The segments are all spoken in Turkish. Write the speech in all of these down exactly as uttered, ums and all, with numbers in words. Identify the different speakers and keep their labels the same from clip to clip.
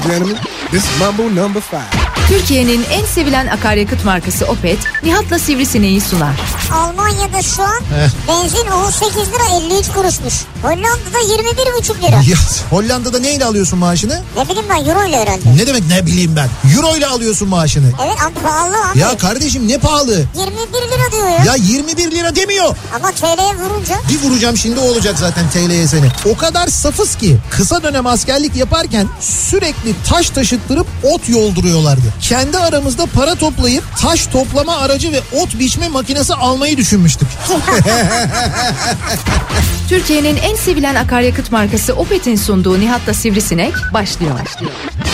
Speaker 1: gentlemen, this is Mambo number five.
Speaker 2: Türkiye'nin en sevilen akaryakıt markası Opet, Nihat'la Sivrisineği sunar.
Speaker 3: Almanya'da şu an Heh. benzin on sekiz lira elli üç kuruşmuş. Hollanda'da yirmi bir buçuk lira.
Speaker 4: Ya, Hollanda'da neyle alıyorsun maaşını?
Speaker 3: Ne bileyim ben, euro ile herhalde.
Speaker 4: Ne demek ne bileyim ben? Euro ile alıyorsun maaşını.
Speaker 3: Evet ama pahalı abi.
Speaker 4: Ya kardeşim ne pahalı?
Speaker 3: yirmi bir lira diyor ya.
Speaker 4: Ya yirmi bir lira demiyor.
Speaker 3: Ama T L'ye vurunca.
Speaker 4: Bir vuracağım şimdi, o olacak zaten T L'ye seni. O kadar safız ki kısa dönem askerlik yaparken sürekli taş taşıttırıp ot yolduruyorlardı. Kendi aramızda para toplayıp taş toplama aracı ve ot biçme makinesi almayı düşünmüştük.
Speaker 2: Türkiye'nin en sevilen akaryakıt markası Opet'in sunduğu Nihat'la Sivrisinek başlıyor. başlıyor.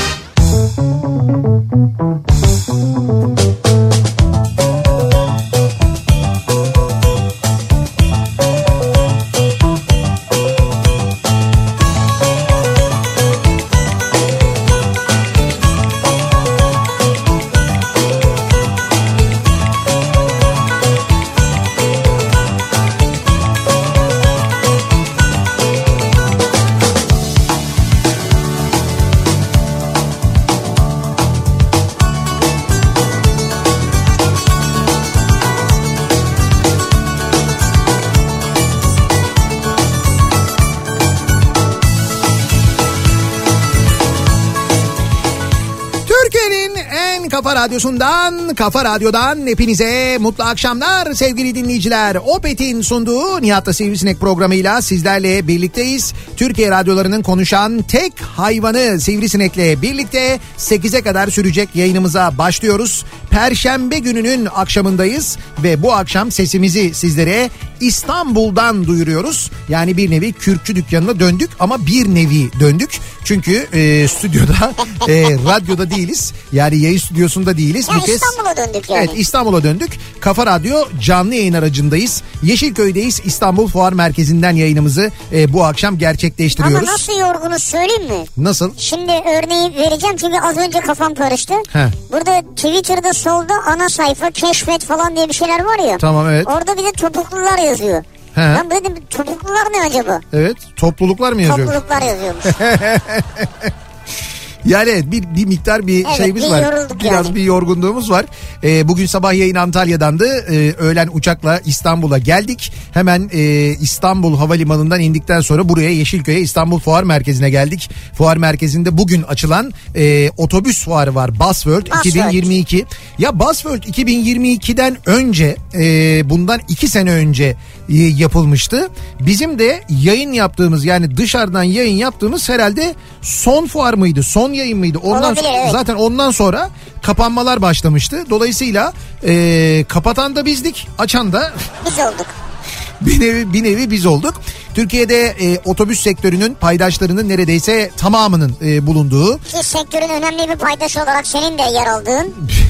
Speaker 4: Kafa Radyosu'ndan, Kafa Radyo'dan hepinize mutlu akşamlar sevgili dinleyiciler. Opet'in sunduğu Nihat'la Sivrisinek programıyla sizlerle birlikteyiz. Türkiye radyolarının konuşan tek hayvanı Sivrisinek'le birlikte sekize kadar sürecek yayınımıza başlıyoruz. Perşembe gününün akşamındayız ve bu akşam sesimizi sizlere İstanbul'dan duyuruyoruz. Yani bir nevi kürkçü dükkanına döndük ama bir nevi döndük. Çünkü e, stüdyoda, e, radyoda değiliz. Yani yayın stüdyosunda değiliz.
Speaker 3: Ya
Speaker 4: bu kez
Speaker 3: İstanbul'a döndük yani.
Speaker 4: Evet, İstanbul'a döndük. Kafa Radyo canlı yayın aracındayız. Yeşilköy'deyiz. İstanbul Fuar Merkezi'nden yayınımızı e, bu akşam gerçekleştiriyoruz.
Speaker 3: Ama nasıl yorgunuz söyleyeyim mi?
Speaker 4: Nasıl?
Speaker 3: Şimdi örneği vereceğim çünkü az önce kafam karıştı.
Speaker 4: Heh.
Speaker 3: Burada Twitter'da solda ana sayfa keşfet falan diye bir şeyler var ya.
Speaker 4: Tamam, evet.
Speaker 3: Orada bir de topuklular yazıyor.
Speaker 4: He.
Speaker 3: Ben dedim topluluklar ne acaba?
Speaker 4: Evet, topluluklar mı yazıyor?
Speaker 3: Topluluklar yazıyormuş.
Speaker 4: Yani bir, bir miktar bir
Speaker 3: evet,
Speaker 4: şeyimiz
Speaker 3: bir
Speaker 4: var. Biraz
Speaker 3: yani.
Speaker 4: bir yorgunluğumuz var. Ee, bugün sabah yayın Antalya'dandı. Ee, öğlen uçakla İstanbul'a geldik. Hemen e, İstanbul Havalimanı'ndan indikten sonra buraya Yeşilköy'e İstanbul Fuar Merkezi'ne geldik. Fuar Merkezi'nde bugün açılan e, otobüs fuarı var. Buzzworld
Speaker 3: Buzzworld.
Speaker 4: iki bin yirmi iki. Ya Buzzworld iki bin yirmi ikiden önce e, bundan iki sene önce e, yapılmıştı. Bizim de yayın yaptığımız, yani dışarıdan yayın yaptığımız herhalde son fuar mıydı? Son yayın mıydı? Ondan
Speaker 3: Olabilir,
Speaker 4: sonra,
Speaker 3: evet.
Speaker 4: Zaten ondan sonra kapanmalar başlamıştı. Dolayısıyla e, kapatan da bizdik, açan da
Speaker 3: biz olduk.
Speaker 4: Bir nevi, bir nevi biz olduk. Türkiye'de e, otobüs sektörünün paydaşlarının neredeyse tamamının e, bulunduğu.
Speaker 3: Ki sektörün önemli bir paydaşı olarak senin de yer aldığın.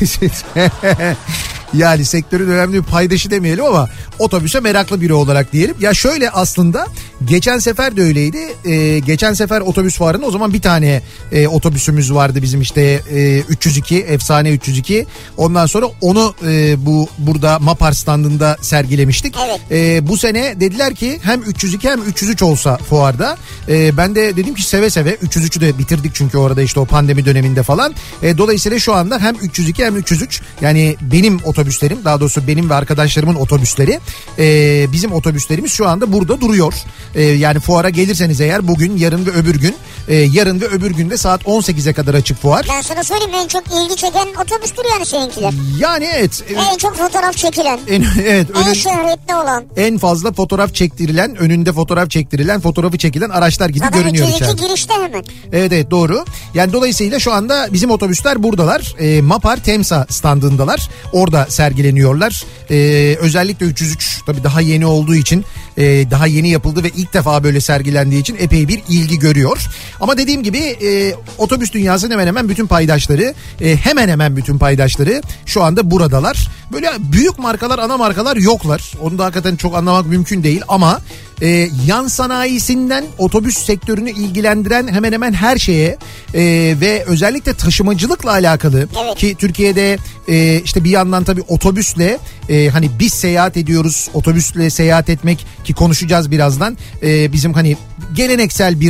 Speaker 4: Yani sektörün önemli bir paydaşı demeyelim ama otobüse meraklı biri olarak diyelim. Ya şöyle, aslında geçen sefer de öyleydi. Ee, geçen sefer otobüs fuarında o zaman bir tane e, otobüsümüz vardı bizim, işte e, üç yüz iki, efsane üç yüz iki. Ondan sonra onu e, bu burada Mapar standında sergilemiştik.
Speaker 3: Evet.
Speaker 4: E, bu sene dediler ki hem üç yüz iki hem üç yüz üç olsa fuarda. E, ben de dedim ki seve seve, üç yüz üçü de bitirdik çünkü orada işte o pandemi döneminde falan. E, dolayısıyla şu anda hem üç yüz iki hem üç yüz üç, yani benim otobüslerim, daha doğrusu benim ve arkadaşlarımın otobüsleri, e, bizim otobüslerimiz şu anda burada duruyor. E, yani fuara gelirseniz eğer bugün, yarın ve öbür gün, e, yarın ve öbür günde saat on sekize kadar açık fuar.
Speaker 3: Ben sana söyleyeyim, en çok ilgi çeken otobüstür yani seninkiler.
Speaker 4: Yani evet.
Speaker 3: En çok fotoğraf çekilen.
Speaker 4: En, evet.
Speaker 3: En
Speaker 4: önün,
Speaker 3: şöhretli olan.
Speaker 4: En fazla fotoğraf çektirilen, önünde fotoğraf çektirilen, fotoğrafı çekilen araçlar gibi
Speaker 3: zaten
Speaker 4: görünüyor
Speaker 3: içeride.
Speaker 4: içeride.
Speaker 3: Girişte hemen.
Speaker 4: Evet evet, doğru. Yani dolayısıyla şu anda bizim otobüsler buradalar. E, Mapar Temsa standındalar. Orada sergileniyorlar. E, özellikle üç yüz üç tabii daha yeni olduğu için, e, daha yeni yapıldı ve ilk defa böyle sergilendiği için epey bir ilgi görüyor. Ama dediğim gibi e, otobüs dünyasının hemen hemen bütün paydaşları, e, hemen hemen bütün paydaşları şu anda buradalar. Böyle büyük markalar, ana markalar yoklar. Onu da hakikaten çok anlamak mümkün değil ama e, yan sanayisinden otobüs sektörünü ilgilendiren hemen hemen her şeye e, ve özellikle taşımacılıkla alakalı,
Speaker 3: evet.
Speaker 4: Ki Türkiye'de e, işte bir yandan tabii otobüsle e, hani biz seyahat ediyoruz, otobüsle seyahat etmek, ki konuşacağız birazdan, e, bizim hani geleneksel bir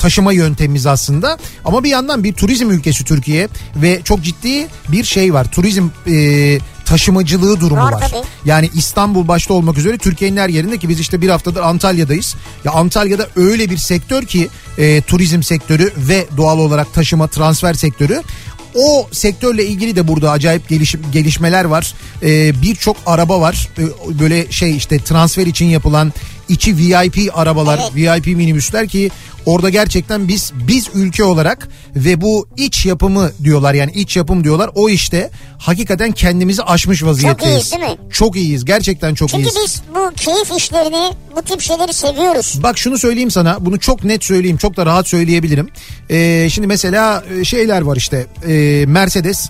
Speaker 4: taşıma yöntemimiz aslında. Ama bir yandan bir turizm ülkesi Türkiye ve çok ciddi bir şey var. Turizm e, taşımacılığı durumu var. var. Yani İstanbul başta olmak üzere Türkiye'nin her yerinde, ki biz işte bir haftadır Antalya'dayız. Ya Antalya'da öyle bir sektör ki e, turizm sektörü ve doğal olarak taşıma, transfer sektörü. O sektörle ilgili de burada acayip gelişim, gelişmeler var. Ee, birçok araba var. Ee, böyle şey işte transfer için yapılan içi V I P arabalar, evet. V I P minibüsler ki orada gerçekten biz biz ülke olarak ve bu iç yapımı diyorlar, yani iç yapım diyorlar. O işte hakikaten kendimizi aşmış vaziyetteyiz.
Speaker 3: Çok iyiyiz değil mi?
Speaker 4: Çok iyiyiz. Gerçekten çok
Speaker 3: Çünkü
Speaker 4: iyiyiz.
Speaker 3: Çünkü biz bu keyif işlerini, bu tip şeyleri seviyoruz.
Speaker 4: Bak şunu söyleyeyim sana. Bunu çok net söyleyeyim. Çok da rahat söyleyebilirim. Ee, şimdi mesela şeyler var işte. E, Mercedes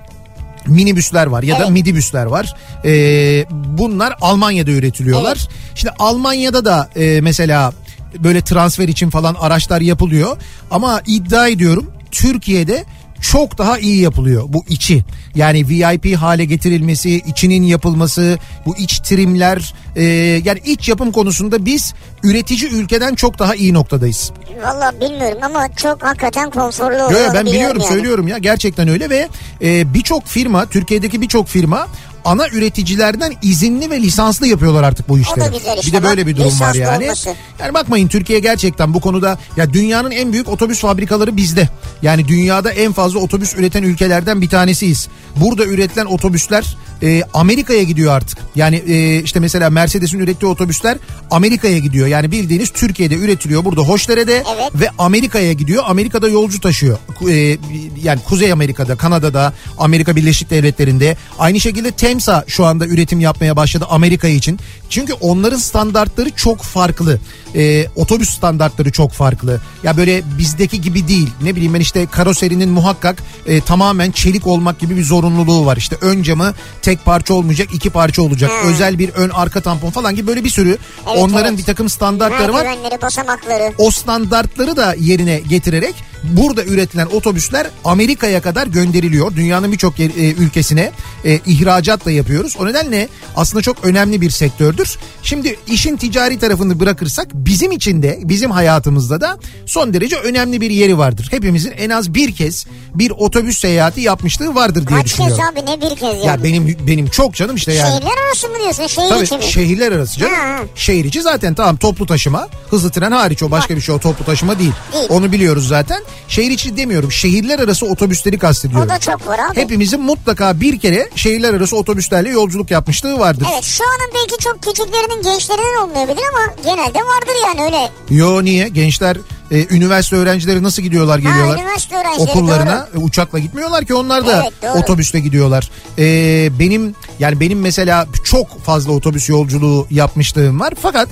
Speaker 4: minibüsler var ya evet. da midibüsler var. Ee, bunlar Almanya'da üretiliyorlar. Evet. Şimdi Almanya'da da e, mesela böyle transfer için falan araçlar yapılıyor. Ama iddia ediyorum Türkiye'de çok daha iyi yapılıyor bu içi. Yani V I P hale getirilmesi, içinin yapılması, bu iç trimler, e, yani iç yapım konusunda biz üretici ülkeden çok daha iyi noktadayız.
Speaker 3: Vallahi bilmiyorum ama çok hakikaten konforlu oluyor.
Speaker 4: Yo, ben biliyorum yani. Söylüyorum ya, gerçekten öyle ve e, birçok firma, Türkiye'deki birçok firma ana üreticilerden izinli ve lisanslı yapıyorlar artık bu işleri.
Speaker 3: O da güzel işte.
Speaker 4: Bir de böyle bir durum lisanslı var yani.
Speaker 3: Olması.
Speaker 4: Yani bakmayın, Türkiye gerçekten bu konuda, ya dünyanın en büyük otobüs fabrikaları bizde. Yani dünyada en fazla otobüs üreten ülkelerden bir tanesiyiz. Burada üretilen otobüsler e, Amerika'ya gidiyor artık. Yani e, işte mesela Mercedes'in ürettiği otobüsler Amerika'ya gidiyor. Yani bildiğiniz Türkiye'de üretiliyor, burada Hoşdere'de
Speaker 3: evet.
Speaker 4: ve Amerika'ya gidiyor. Amerika'da yolcu taşıyor. E, yani Kuzey Amerika'da, Kanada'da, Amerika Birleşik Devletleri'nde. Aynı şekilde Temsa şu anda üretim yapmaya başladı Amerika için. Çünkü onların standartları çok farklı. Ee, otobüs standartları çok farklı. Ya böyle bizdeki gibi değil. Ne bileyim ben işte karoserinin muhakkak e, tamamen çelik olmak gibi bir zorunluluğu var. İşte ön camı tek parça olmayacak, iki parça olacak. Hmm. Özel bir ön arka tampon falan gibi böyle bir sürü evet, onların evet. bir takım standartları var.
Speaker 3: Basamakları.
Speaker 4: O standartları da yerine getirerek burada üretilen otobüsler Amerika'ya kadar gönderiliyor. Dünyanın birçok e, ülkesine e, ihracat da yapıyoruz. O nedenle aslında çok önemli bir sektördür. Şimdi işin ticari tarafını bırakırsak bizim için de, bizim hayatımızda da son derece önemli bir yeri vardır. Hepimizin en az bir kez bir otobüs seyahati yapmışlığı vardır diye
Speaker 3: Kaç
Speaker 4: düşünüyorum.
Speaker 3: Kaç kez abi, ne bir kez yani?
Speaker 4: Ya benim benim çok canım işte yani.
Speaker 3: Şehirler arası mı diyorsun, şehir
Speaker 4: Tabii,
Speaker 3: içi mi?
Speaker 4: Şehirler arası canım. Ha. Şehir içi zaten tamam, toplu taşıma, hızlı tren hariç, o başka bir şey, o toplu taşıma değil. değil. Onu biliyoruz zaten. Şehir içi demiyorum, şehirler arası otobüsleri kastediyorum.
Speaker 3: O da çok var abi.
Speaker 4: Hepimizin mutlaka bir kere şehirler arası otobüslerle yolculuk yapmışlığı vardır.
Speaker 3: Evet, şu anın belki çok küçüklerinin, gençlerinin olmayabilir ama genelde vardır yani öyle.
Speaker 4: Yo, niye? Gençler, e, üniversite öğrencileri nasıl gidiyorlar, geliyorlar?
Speaker 3: Ha, üniversite öğrencileri,
Speaker 4: okullarına doğru. Uçakla gitmiyorlar ki, onlar da
Speaker 3: evet,
Speaker 4: otobüsle gidiyorlar. E, benim yani benim mesela çok fazla otobüs yolculuğu yapmışlığım var. Fakat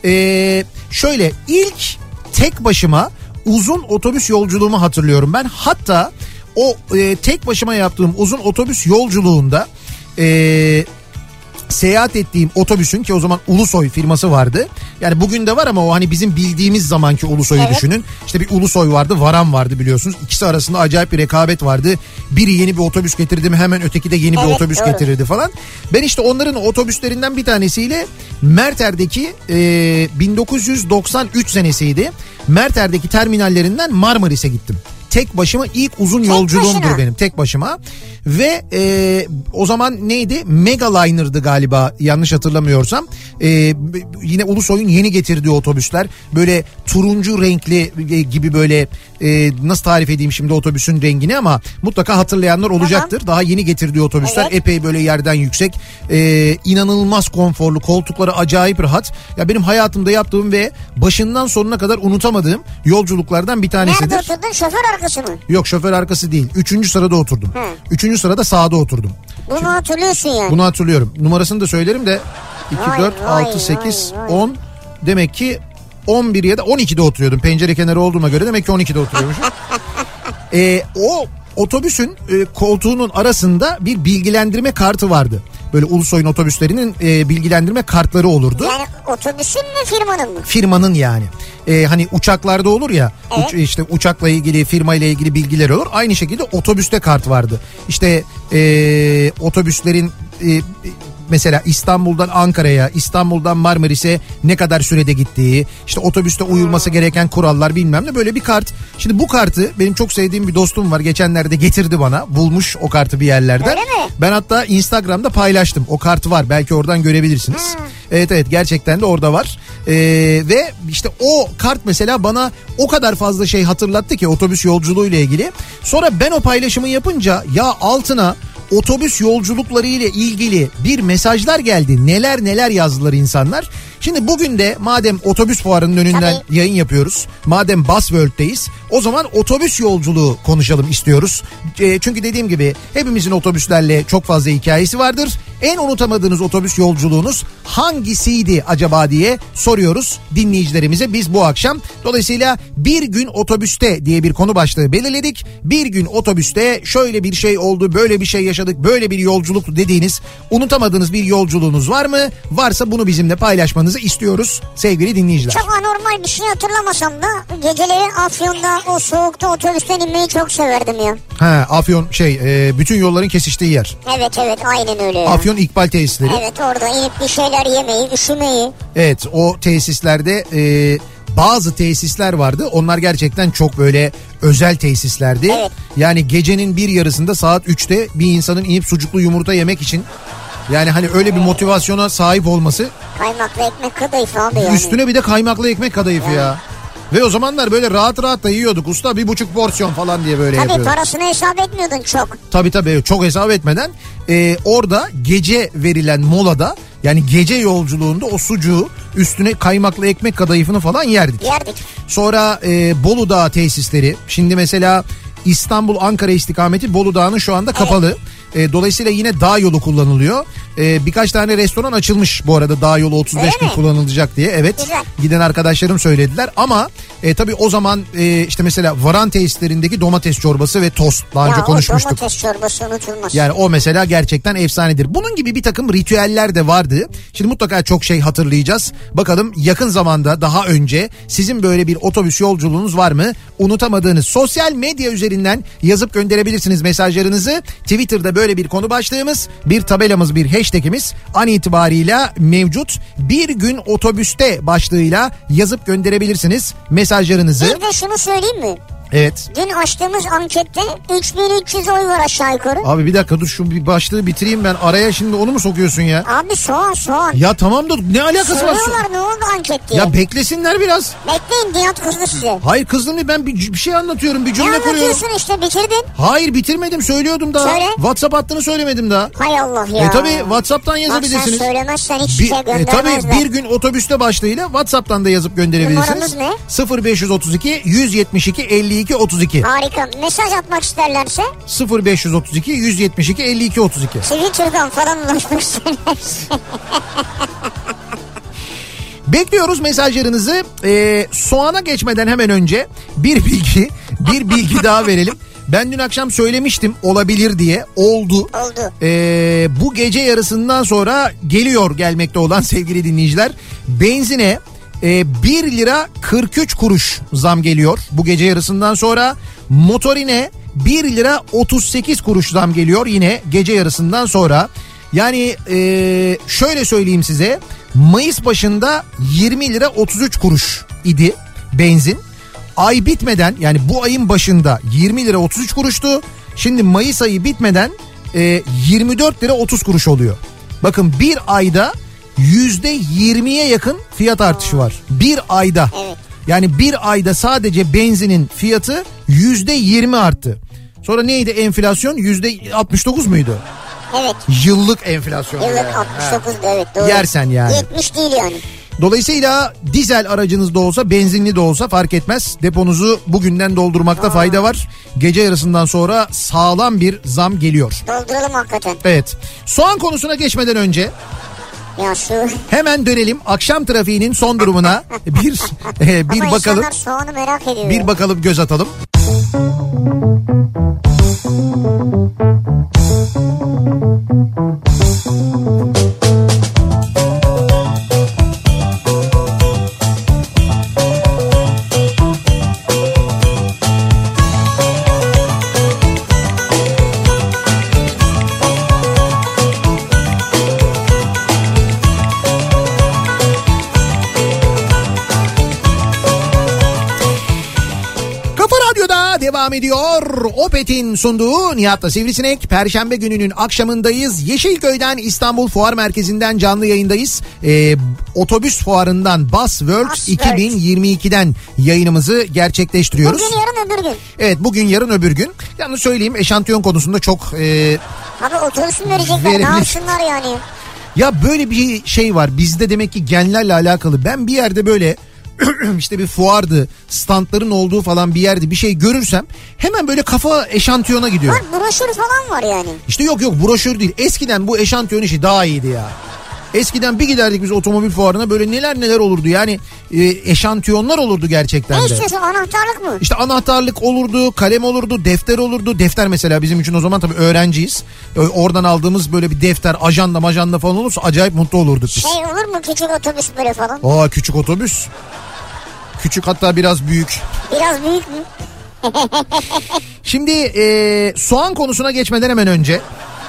Speaker 4: e, şöyle ilk tek başıma uzun otobüs yolculuğumu hatırlıyorum ben. Hatta o e, tek başıma yaptığım uzun otobüs yolculuğunda e, seyahat ettiğim otobüsün, ki o zaman Ulusoy firması vardı. Yani bugün de var ama o hani bizim bildiğimiz zamanki Ulusoy'u evet. düşünün. İşte bir Ulusoy vardı, Varan vardı biliyorsunuz. İkisi arasında acayip bir rekabet vardı. Biri yeni bir otobüs getirdi mi hemen öteki de yeni evet, bir otobüs doğru. getirirdi falan. Ben işte onların otobüslerinden bir tanesiyle Merter'deki e, bin dokuz yüz doksan üç senesiydi. Merter'deki terminallerinden Marmaris'e gittim. Tek başıma ilk uzun tek yolculuğumdur başına. benim, tek başıma. Ve e, o zaman neydi? Megaliner'dı galiba, yanlış hatırlamıyorsam. E, yine Ulusoy'un yeni getirdiği otobüsler. Böyle turuncu renkli gibi, böyle e, nasıl tarif edeyim şimdi otobüsün rengini, ama mutlaka hatırlayanlar olacaktır. Tamam. Daha yeni getirdiği otobüsler, evet. epey böyle yerden yüksek. E, inanılmaz konforlu, koltukları acayip rahat. Ya benim hayatımda yaptığım ve başından sonuna kadar unutamadığım yolculuklardan bir tanesidir.
Speaker 3: Nerede oturdun? Şoför arkası mı?
Speaker 4: Yok, şoför arkası değil. Üçüncü sırada oturdum. Hı. Üçüncü sırada sağda oturdum.
Speaker 3: Bunu Çünkü, hatırlıyorsun yani.
Speaker 4: Bunu hatırlıyorum. Numarasını da söylerim de iki, dört, altı, sekiz, on demek ki on bir ya da on ikide oturuyordum. Pencere kenarı olduğuma göre demek ki on ikide oturuyormuşum. ee, o otobüsün e, koltuğunun arasında bir bilgilendirme kartı vardı. Böyle Ulusoy'un otobüslerinin e, bilgilendirme kartları olurdu.
Speaker 3: Yani otobüsün mü, firmanın mı?
Speaker 4: Firmanın yani. E, hani uçaklarda olur ya, evet. uç, işte uçakla ilgili, firma ile ilgili bilgiler olur. Aynı şekilde otobüste kart vardı. İşte e, otobüslerin e, mesela İstanbul'dan Ankara'ya, İstanbul'dan Marmaris'e ne kadar sürede gittiği, işte otobüste uyulması gereken kurallar bilmem ne, böyle bir kart. Şimdi bu kartı benim çok sevdiğim bir dostum var. Geçenlerde getirdi bana. Bulmuş o kartı bir yerlerden.
Speaker 3: Öyle mi?
Speaker 4: Ben hatta Instagram'da paylaştım. O kartı var. Belki oradan görebilirsiniz.
Speaker 3: Hmm.
Speaker 4: Evet evet, gerçekten de orada var. Ee, ve işte o kart mesela bana o kadar fazla şey hatırlattı ki otobüs yolculuğu ile ilgili. Sonra ben o paylaşımı yapınca ya altına otobüs yolculukları ile ilgili bir mesajlar geldi. Neler neler yazdılar insanlar. Şimdi bugün de madem otobüs fuarının önünden
Speaker 3: Tabii.
Speaker 4: yayın yapıyoruz, madem Buzzworld'deyiz, o zaman otobüs yolculuğu konuşalım istiyoruz. E, çünkü dediğim gibi hepimizin otobüslerle çok fazla hikayesi vardır. En unutamadığınız otobüs yolculuğunuz hangisiydi acaba diye soruyoruz dinleyicilerimize biz bu akşam. Dolayısıyla bir gün otobüste diye bir konu başlığı belirledik. Bir gün otobüste şöyle bir şey oldu, böyle bir şey yaşadık, böyle bir yolculuk dediğiniz, unutamadığınız bir yolculuğunuz var mı? Varsa bunu bizimle paylaşmanızı istiyoruz sevgili dinleyiciler.
Speaker 3: Çok anormal bir şey hatırlamasam da geceleri Afyon'da o soğukta otobüsten inmeyi çok severdim ya.
Speaker 4: Ha, Afyon şey e, bütün yolların kesiştiği yer.
Speaker 3: Evet evet, aynen öyle ya.
Speaker 4: Afyon İkbal tesisleri.
Speaker 3: Evet, orada inip bir şeyler yemeyi, üşümeyi.
Speaker 4: Evet, o tesislerde e, bazı tesisler vardı. Onlar gerçekten çok böyle özel tesislerdi.
Speaker 3: Evet.
Speaker 4: Yani gecenin bir yarısında saat üçte bir insanın inip sucuklu yumurta yemek için, yani hani öyle bir motivasyona sahip olması.
Speaker 3: Kaymaklı ekmek kadayıfı abi yani.
Speaker 4: Üstüne bir de kaymaklı ekmek kadayıfı ya. ya. Ve o zamanlar böyle rahat rahat da yiyorduk usta, bir buçuk porsiyon falan diye böyle
Speaker 3: tabii
Speaker 4: yapıyorduk.
Speaker 3: Tabii parasını hesap etmiyordun çok.
Speaker 4: Tabii tabii, çok hesap etmeden e, orada gece verilen molada, yani gece yolculuğunda o sucuğu üstüne kaymaklı ekmek kadayıfını falan yerdik.
Speaker 3: Yerdik.
Speaker 4: Sonra e, Bolu Dağı tesisleri, şimdi mesela İstanbul Ankara istikameti Bolu Dağı'nın şu anda kapalı. Evet. E, dolayısıyla yine dağ yolu kullanılıyor. E, birkaç tane restoran açılmış bu arada, dağ yolu otuz beş
Speaker 3: Öyle
Speaker 4: gün
Speaker 3: mi?
Speaker 4: kullanılacak diye. Evet.
Speaker 3: Güzel.
Speaker 4: Giden arkadaşlarım söylediler ama e, tabii o zaman e, işte mesela Varan tesislerindeki domates çorbası ve tost daha önce
Speaker 3: ya
Speaker 4: konuşmuştuk.
Speaker 3: O domates çorbası unutulmaz.
Speaker 4: Yani o mesela gerçekten efsanedir. Bunun gibi bir takım ritüeller de vardı. Şimdi mutlaka çok şey hatırlayacağız. Bakalım yakın zamanda, daha önce sizin böyle bir otobüs yolculuğunuz var mı? Unutamadığınız, sosyal medya üzerinden yazıp gönderebilirsiniz mesajlarınızı. Twitter'da böyle bir konu başlığımız, bir tabelamız, bir hashtagimiz an itibarıyla mevcut. Bir gün otobüste başlığıyla yazıp gönderebilirsiniz mesajlarınızı.
Speaker 3: Bir de şunu söyleyeyim mi?
Speaker 4: Evet.
Speaker 3: Dün açtığımız ankette üç bin üç yüz oy var aşağı yukarı.
Speaker 4: Abi bir dakika dur, şu bir başlığı bitireyim ben. Araya şimdi onu mu sokuyorsun ya?
Speaker 3: Abi soğan soğan.
Speaker 4: Ya tamam da ne alakası var?
Speaker 3: Soruyorlar ne oldu anket diye.
Speaker 4: Ya beklesinler biraz.
Speaker 3: Bekleyin, Nihat kızdı size.
Speaker 4: Hayır kızdım değil, ben bir, bir şey anlatıyorum, bir
Speaker 3: Ne
Speaker 4: cümle kuruyorum.
Speaker 3: anlatıyorsun işte, bitirdin.
Speaker 4: Hayır bitirmedim, söylüyordum daha.
Speaker 3: Söyle.
Speaker 4: WhatsApp hattını söylemedim daha.
Speaker 3: Hay Allah ya.
Speaker 4: E tabi WhatsApp'tan
Speaker 3: Bak
Speaker 4: yazabilirsiniz.
Speaker 3: sen söylemezsen hiç
Speaker 4: Bir,
Speaker 3: şey
Speaker 4: e,
Speaker 3: göndermezler.
Speaker 4: tabii bir gün otobüste başlığıyla WhatsApp'tan da yazıp gönderebilirsiniz.
Speaker 3: Numaramız ne?
Speaker 4: sıfır beş otuz iki yüz yetmiş iki elli iki otuz iki.
Speaker 3: Harika. Mesaj atmak isterlerse
Speaker 4: sıfır beş otuz iki yüz yetmiş iki elli iki otuz iki.
Speaker 3: Twitter'dan falan ulaşmak isterlerse.
Speaker 4: Bekliyoruz mesajlarınızı. Ee, soğana geçmeden hemen önce bir bilgi, bir bilgi daha verelim. Ben dün akşam söylemiştim olabilir diye. Oldu.
Speaker 3: Oldu.
Speaker 4: Ee, bu gece yarısından sonra geliyor gelmekte olan sevgili dinleyiciler. Benzine e, bir lira kırk üç kuruş zam geliyor bu gece yarısından sonra. Motorine bir lira otuz sekiz kuruş zam geliyor yine gece yarısından sonra. Yani e, şöyle söyleyeyim size, Mayıs başında yirmi lira otuz üç kuruş idi benzin. Ay bitmeden, yani bu ayın başında yirmi lira otuz üç kuruştu. Şimdi Mayıs ayı bitmeden e, yirmi dört lira otuz kuruş oluyor. Bakın bir ayda yüzde yirmiye yakın fiyat artışı var. Bir ayda.
Speaker 3: Evet.
Speaker 4: Yani bir ayda sadece benzinin fiyatı yüzde yirmi arttı. Sonra neydi enflasyon? Yüzde altmış dokuz muydu?
Speaker 3: Evet.
Speaker 4: Yıllık enflasyon.
Speaker 3: Yıllık
Speaker 4: yani.
Speaker 3: altmış dokuz, evet doğru.
Speaker 4: Yersen yani.
Speaker 3: yetmiş değil yani.
Speaker 4: Dolayısıyla dizel aracınız da olsa, benzinli de olsa fark etmez. Deponuzu bugünden doldurmakta Aa. fayda var. Gece yarısından sonra sağlam bir zam geliyor.
Speaker 3: Dolduralım hakikaten.
Speaker 4: Evet. Soğan konusuna geçmeden önce
Speaker 3: ya şu...
Speaker 4: hemen dönelim akşam trafiğinin son durumuna. bir e, bir
Speaker 3: Ama
Speaker 4: bakalım.
Speaker 3: insanlar soğanı merak ediyor.
Speaker 4: Bir bakalım, göz atalım. devam ediyor. Opet'in sunduğu Nihat'la Sivrisinek. Perşembe gününün akşamındayız. Yeşilköy'den İstanbul Fuar Merkezi'nden canlı yayındayız. Ee, otobüs fuarından Busworld
Speaker 3: Bus
Speaker 4: iki bin yirmi ikiden yayınımızı gerçekleştiriyoruz.
Speaker 3: Bugün yarın öbür gün.
Speaker 4: Evet, bugün yarın öbür gün. Yalnız söyleyeyim, eşantiyon konusunda çok... E,
Speaker 3: Abi otobüs mü verecekler?
Speaker 4: verebilir.
Speaker 3: Ne yapsınlar yani?
Speaker 4: Ya böyle bir şey var bizde, demek ki genlerle alakalı. Ben bir yerde böyle işte bir fuardı, standların olduğu falan bir yerde bir şey görürsem hemen böyle kafa eşantiyona gidiyor.
Speaker 3: Var, broşür falan var yani.
Speaker 4: İşte yok yok, broşür değil. Eskiden bu eşantiyon işi daha iyiydi ya. Eskiden bir giderdik biz otomobil fuarına, böyle neler neler olurdu yani, e, eşantiyonlar olurdu gerçekten de.
Speaker 3: Ne istiyorsun, anahtarlık mı?
Speaker 4: İşte anahtarlık olurdu, kalem olurdu, defter olurdu. Defter mesela bizim için o zaman tabii öğrenciyiz. Oradan aldığımız böyle bir defter, ajanda majanda falan olursa acayip mutlu olurduk biz.
Speaker 3: Şey olur mu, küçük otobüs böyle falan?
Speaker 4: Aa, küçük otobüs. Küçük, hatta biraz büyük.
Speaker 3: Biraz büyük mü?
Speaker 4: Şimdi e, soğan konusuna geçmeden hemen önce...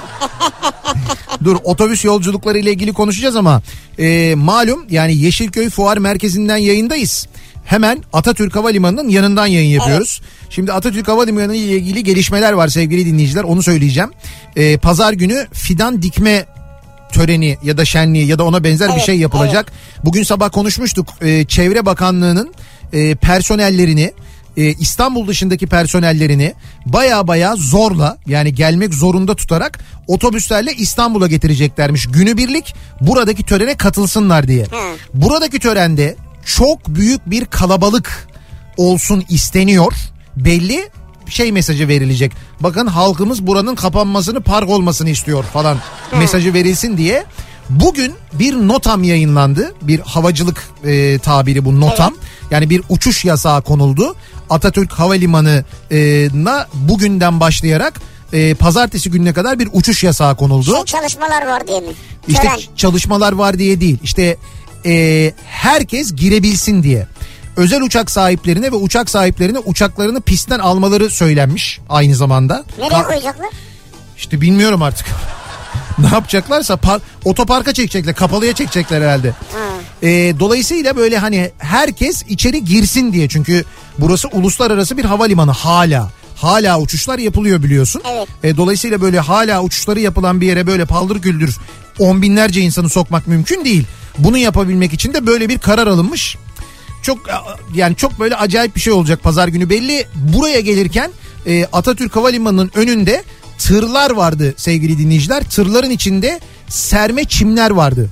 Speaker 4: Dur, otobüs yolculukları ile ilgili konuşacağız ama e, malum yani Yeşilköy Fuar Merkezi'nden yayındayız. Hemen Atatürk Havalimanı'nın yanından yayın yapıyoruz. Evet. Şimdi Atatürk Havalimanı ile ilgili gelişmeler var sevgili dinleyiciler, onu söyleyeceğim. E, Pazar günü fidan dikme töreni ya da şenliği ya da ona benzer evet, bir şey yapılacak. Evet. Bugün sabah konuşmuştuk. E, Çevre Bakanlığı'nın e, personellerini, e, İstanbul dışındaki personellerini baya baya zorla, yani gelmek zorunda tutarak otobüslerle İstanbul'a getireceklermiş. Günübirlik buradaki törene katılsınlar diye. Hı. Buradaki törende çok büyük bir kalabalık olsun isteniyor. Belli şey mesajı verilecek. Bakın, halkımız buranın kapanmasını, park olmasını istiyor falan Hı. mesajı verilsin diye. Bugün bir notam yayınlandı. Bir havacılık e, tabiri bu notam. Evet. Yani bir uçuş yasağı konuldu. Atatürk Havalimanı'na bugünden başlayarak e, pazartesi gününe kadar bir uçuş yasağı konuldu.
Speaker 3: Şey, çalışmalar var diye mi?
Speaker 4: İşte
Speaker 3: Tören.
Speaker 4: Çalışmalar var diye değil. İşte e, herkes girebilsin diye. Özel uçak sahiplerine ve uçak sahiplerine uçaklarını pistten almaları söylenmiş aynı zamanda.
Speaker 3: Nereye Ka- koyacaklar?
Speaker 4: İşte bilmiyorum artık. Ne yapacaklarsa par- otoparka çekecekler, kapalıya çekecekler herhalde. Ee, dolayısıyla böyle hani herkes içeri girsin diye, çünkü burası uluslararası bir havalimanı hala. Hala uçuşlar yapılıyor biliyorsun. Evet. Ee, dolayısıyla böyle hala uçuşları yapılan bir yere böyle paldır güldür on binlerce insanı sokmak mümkün değil. Bunu yapabilmek için de böyle bir karar alınmış. Çok yani çok böyle acayip bir şey olacak pazar günü belli. Buraya gelirken e, Atatürk Havalimanı'nın önünde tırlar vardı sevgili dinleyiciler. Tırların içinde serme çimler vardı.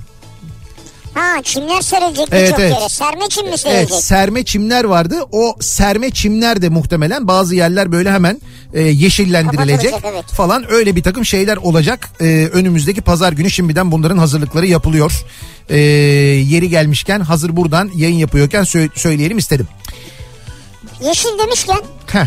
Speaker 3: Ha, çimler serilecek
Speaker 4: evet,
Speaker 3: birçok
Speaker 4: evet.
Speaker 3: yere. Serme çim mi serilecek?
Speaker 4: Evet, serme çimler vardı. O serme çimler de muhtemelen bazı yerler böyle hemen e, yeşillendirilecek evet. falan, öyle bir takım şeyler olacak. E, önümüzdeki pazar günü şimdiden bunların hazırlıkları yapılıyor. E, yeri gelmişken hazır buradan yayın yapıyorken sö- söyleyelim istedim.
Speaker 3: Yeşil demişken.
Speaker 4: Heh.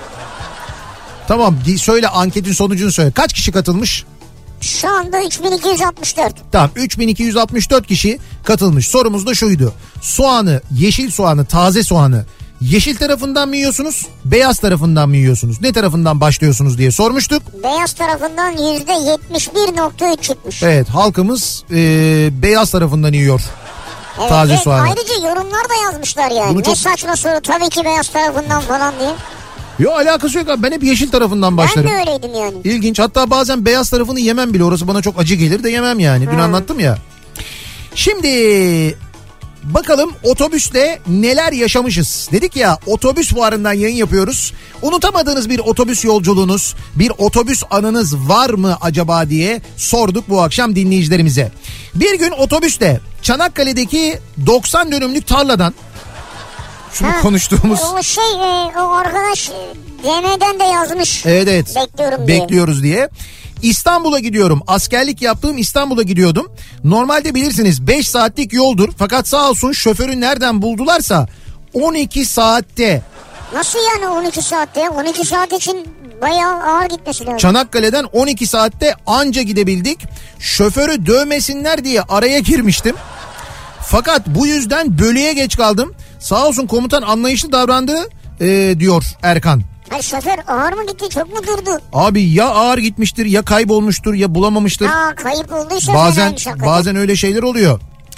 Speaker 4: Tamam, söyle, anketin sonucunu söyle. Kaç kişi katılmış?
Speaker 3: Şu anda üç bin iki yüz altmış dört.
Speaker 4: Tamam, üç bin iki yüz altmış dört kişi katılmış. Sorumuz da şuydu. Soğanı, yeşil soğanı, taze soğanı yeşil tarafından mı yiyorsunuz, beyaz tarafından mı yiyorsunuz? Ne tarafından başlıyorsunuz diye sormuştuk.
Speaker 3: Beyaz tarafından yüzde yetmiş bir virgül üç çıkmış.
Speaker 4: Evet, halkımız e, beyaz tarafından yiyor.
Speaker 3: Evet,
Speaker 4: taze soğanı.
Speaker 3: Ayrıca yorumlar da yazmışlar yani. Bunu ne çok... saçma soru, tabii ki beyaz tarafından falan diye.
Speaker 4: Yok, alakası yok abi, ben hep yeşil tarafından başlarım.
Speaker 3: Ben de öyleydim yani.
Speaker 4: İlginç, hatta bazen beyaz tarafını yemem bile, orası bana çok acı gelir de yemem yani. Dün hmm. anlattım ya. Şimdi bakalım otobüste neler yaşamışız. Dedik ya, otobüs fuarından yayın yapıyoruz. Unutamadığınız bir otobüs yolculuğunuz, bir otobüs anınız var mı acaba diye sorduk bu akşam dinleyicilerimize. Bir gün otobüste Çanakkale'deki doksan dönümlük tarladan, şunu ha, konuştuğumuz.
Speaker 3: O şey e, o arkadaş D M'den de yazmış.
Speaker 4: Evet evet.
Speaker 3: Bekliyorum diye.
Speaker 4: Bekliyoruz diye. İstanbul'a gidiyorum. Askerlik yaptığım İstanbul'a gidiyordum. Normalde bilirsiniz beş saatlik yoldur. Fakat sağ olsun şoförü nereden buldularsa on iki saatte.
Speaker 3: Nasıl yani on iki saatte? on iki saat için bayağı ağır gitmesi lazım.
Speaker 4: Çanakkale'den on iki saatte anca gidebildik. Şoförü dövmesinler diye araya girmiştim. Fakat bu yüzden bölüye geç kaldım. Sağ olsun komutan anlayışlı davrandı e, diyor Erkan.
Speaker 3: Hayır, şoför ağır mı gitti, çok mu durdu?
Speaker 4: Abi ya ağır gitmiştir, ya kaybolmuştur, ya bulamamıştır.
Speaker 3: Aa, kayıp olduysa
Speaker 4: bazen bazen öyle şeyler oluyor.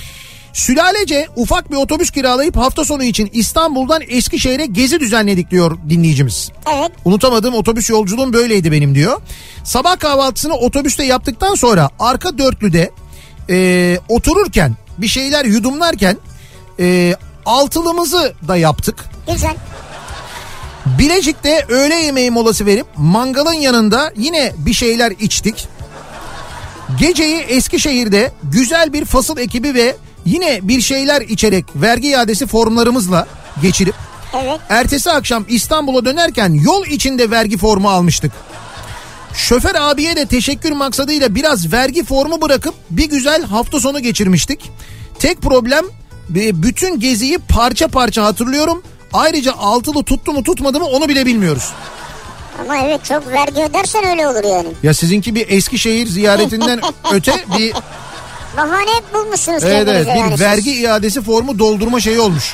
Speaker 4: Sülalece ufak bir otobüs kiralayıp hafta sonu için İstanbul'dan Eskişehir'e gezi düzenledik diyor dinleyicimiz.
Speaker 3: Evet.
Speaker 4: Unutamadığım otobüs yolculuğum böyleydi benim diyor. Sabah kahvaltısını otobüste yaptıktan sonra arka dörtlüde e, otururken bir şeyler yudumlarken e, altılımızı da yaptık.
Speaker 3: Güzel.
Speaker 4: Bilecik'te öğle yemeği molası verip mangalın yanında yine bir şeyler içtik. Geceyi Eskişehir'de güzel bir fasıl ekibi ve yine bir şeyler içerek vergi iadesi formlarımızla geçirip
Speaker 3: evet.
Speaker 4: ertesi akşam İstanbul'a dönerken yol içinde vergi formu almıştık. Şoför abiye de teşekkür maksadıyla biraz vergi formu bırakıp bir güzel hafta sonu geçirmiştik. Tek problem bütün geziyi parça parça hatırlıyorum. Ayrıca altılı tuttu mu tutmadı mı onu bile bilmiyoruz.
Speaker 3: Ama evet çok vergi ödersen öyle olur yani.
Speaker 4: Ya sizinki bir Eskişehir ziyaretinden öte bir...
Speaker 3: Bahane bulmuşsunuz
Speaker 4: evet,
Speaker 3: kendinize
Speaker 4: evet, bir
Speaker 3: yani
Speaker 4: vergi
Speaker 3: siz.
Speaker 4: iadesi formu doldurma şeyi olmuş.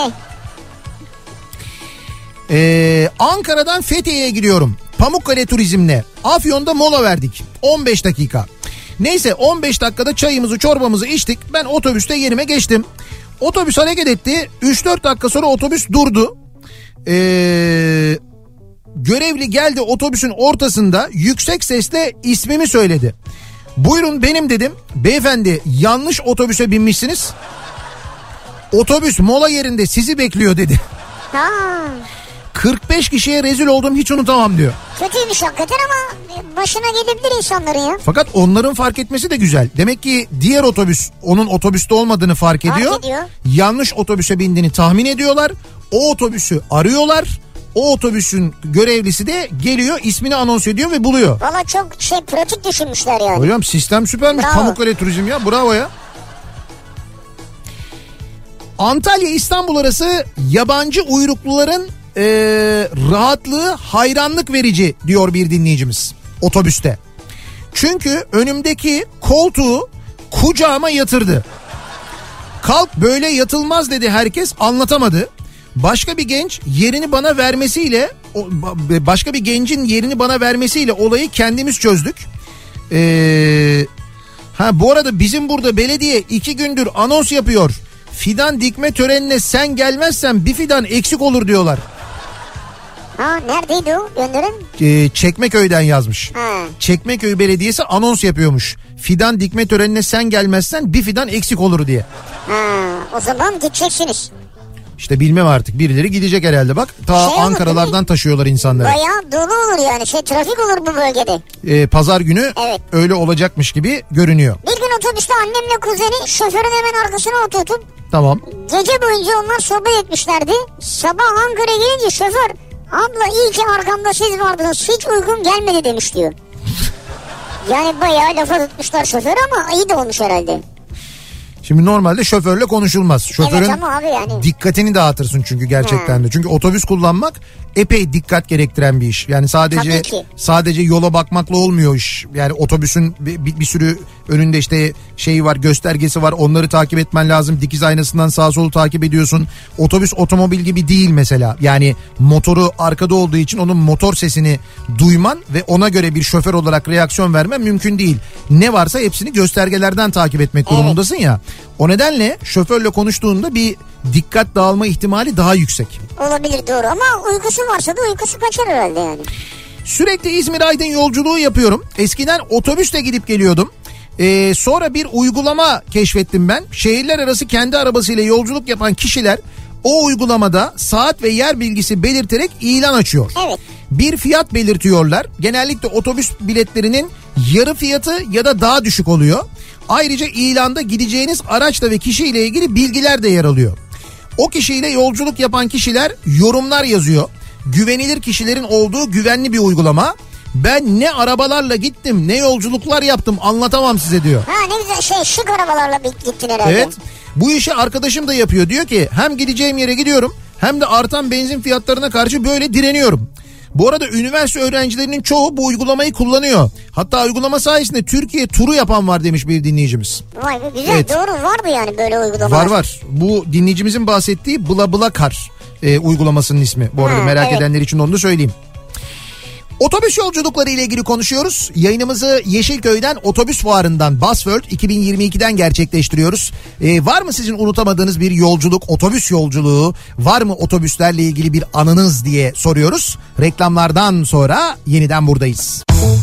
Speaker 4: ee, Ankara'dan Fethiye'ye gidiyorum. Pamukkale turizmle. Afyon'da mola verdik. on beş dakika. Neyse on beş dakikada çayımızı çorbamızı içtik. Ben otobüste yerime geçtim. Otobüs hareket etti. üç dört dakika sonra otobüs durdu. Eee... Görevli geldi otobüsün ortasında yüksek sesle ismimi söyledi. Buyurun benim dedim. Beyefendi yanlış otobüse binmişsiniz. Otobüs mola yerinde sizi bekliyor dedi.
Speaker 3: Ha.
Speaker 4: kırk beş kişiye rezil oldum hiç unutamam diyor.
Speaker 3: Kötüymüş hakikaten ama başına gelebilir insanların ya.
Speaker 4: Fakat onların fark etmesi de güzel. Demek ki diğer otobüs onun otobüste olmadığını fark ediyor.
Speaker 3: Fark ediyor.
Speaker 4: Yanlış otobüse bindiğini tahmin ediyorlar. O otobüsü arıyorlar. O otobüsün görevlisi de geliyor ismini anons ediyor ve buluyor.
Speaker 3: Valla çok şey pratik düşünmüşler yani.
Speaker 4: Hocam sistem süpermiş.
Speaker 3: Bravo.
Speaker 4: Pamukkale turizm ya bravo ya. Antalya İstanbul arası yabancı uyrukluların ee, rahatlığı hayranlık verici diyor bir dinleyicimiz otobüste. Çünkü önümdeki koltuğu kucağıma yatırdı. Kalk böyle yatılmaz dedi herkes anlatamadı. Başka bir genç yerini bana vermesiyle başka bir gencin yerini bana vermesiyle olayı kendimiz çözdük. Ee, ha bu arada bizim burada belediye iki gündür anons yapıyor. Fidan dikme törenine sen gelmezsen bir fidan eksik olur diyorlar.
Speaker 3: Ha neredeydi o gönderen?
Speaker 4: Ee, Çekmeköy'den yazmış.
Speaker 3: Ha.
Speaker 4: Çekmeköy Belediyesi anons yapıyormuş. Fidan dikme törenine sen gelmezsen bir fidan eksik olur diye.
Speaker 3: Ha, o zaman gideceksiniz.
Speaker 4: İşte bilmem artık birileri gidecek herhalde bak. Ta şey Ankara'lardan taşıyorlar insanları.
Speaker 3: Bayağı dolu olur yani şey trafik olur bu bölgede.
Speaker 4: Ee, pazar günü evet. Öyle olacakmış gibi görünüyor.
Speaker 3: Bir gün otobüste annemle kuzeni şoförün hemen arkasına oturtup.
Speaker 4: Tamam.
Speaker 3: Gece boyunca onlar sohbet etmişlerdi. Sabah Ankara'ya gelince şoför abla iyi ki arkamda siz vardınız hiç uykum gelmedi demiş diyor. Yani bayağı lafa tutmuşlar şoför ama iyi de olmuş herhalde.
Speaker 4: Şimdi normalde şoförle konuşulmaz. Şoförün
Speaker 3: evet ama abi yani.
Speaker 4: dikkatini dağıtırsın çünkü gerçekten de. Çünkü otobüs kullanmak epey dikkat gerektiren bir iş. Yani sadece sadece yola bakmakla olmuyor iş. Yani otobüsün bir, bir, bir sürü önünde işte şeyi var, göstergesi var. Onları takip etmen lazım. Dikiz aynasından sağa solu takip ediyorsun. Otobüs otomobil gibi değil mesela. Yani motoru arkada olduğu için onun motor sesini duyman ve ona göre bir şoför olarak reaksiyon vermen mümkün değil. Ne varsa hepsini göstergelerden takip etmek evet. durumundasın ya. O nedenle şoförle konuştuğunda bir dikkat dağılma ihtimali daha yüksek.
Speaker 3: Olabilir doğru ama uykusu varsa da uykusu kaçar herhalde yani.
Speaker 4: Sürekli İzmir-Aydın yolculuğu yapıyorum. Eskiden otobüsle gidip geliyordum. Ee, sonra bir uygulama keşfettim ben. Şehirler arası kendi arabasıyla yolculuk yapan kişiler o uygulamada saat ve yer bilgisi belirterek ilan açıyor.
Speaker 3: Evet.
Speaker 4: Bir fiyat belirtiyorlar. Genellikle otobüs biletlerinin yarı fiyatı ya da daha düşük oluyor. Ayrıca ilanda gideceğiniz araçla ve kişiyle ilgili bilgiler de yer alıyor. O kişiyle yolculuk yapan kişiler yorumlar yazıyor. Güvenilir kişilerin olduğu güvenli bir uygulama. Ben ne arabalarla gittim, ne yolculuklar yaptım anlatamam size diyor.
Speaker 3: Ha ne güzel şey şık arabalarla gittin herhalde.
Speaker 4: Evet. Bu işi arkadaşım da yapıyor. Diyor ki hem gideceğim yere gidiyorum hem de artan benzin fiyatlarına karşı böyle direniyorum. Bu arada üniversite öğrencilerinin çoğu bu uygulamayı kullanıyor. Hatta uygulama sayesinde Türkiye turu yapan var demiş bir dinleyicimiz.
Speaker 3: Vay be güzel evet. Doğru var mı yani böyle uygulamalar?
Speaker 4: Var var. Bu dinleyicimizin bahsettiği BlaBlaCar e, uygulamasının ismi. Bu arada ha, merak evet. edenler için onu da söyleyeyim. Otobüs yolculukları ile ilgili konuşuyoruz. Yayınımızı Yeşilköy'den Otobüs Fuarı'ndan Busworld iki bin yirmi ikiden gerçekleştiriyoruz. Ee, var mı sizin unutamadığınız bir yolculuk, otobüs yolculuğu? Var mı otobüslerle ilgili bir anınız diye soruyoruz. Reklamlardan sonra yeniden buradayız.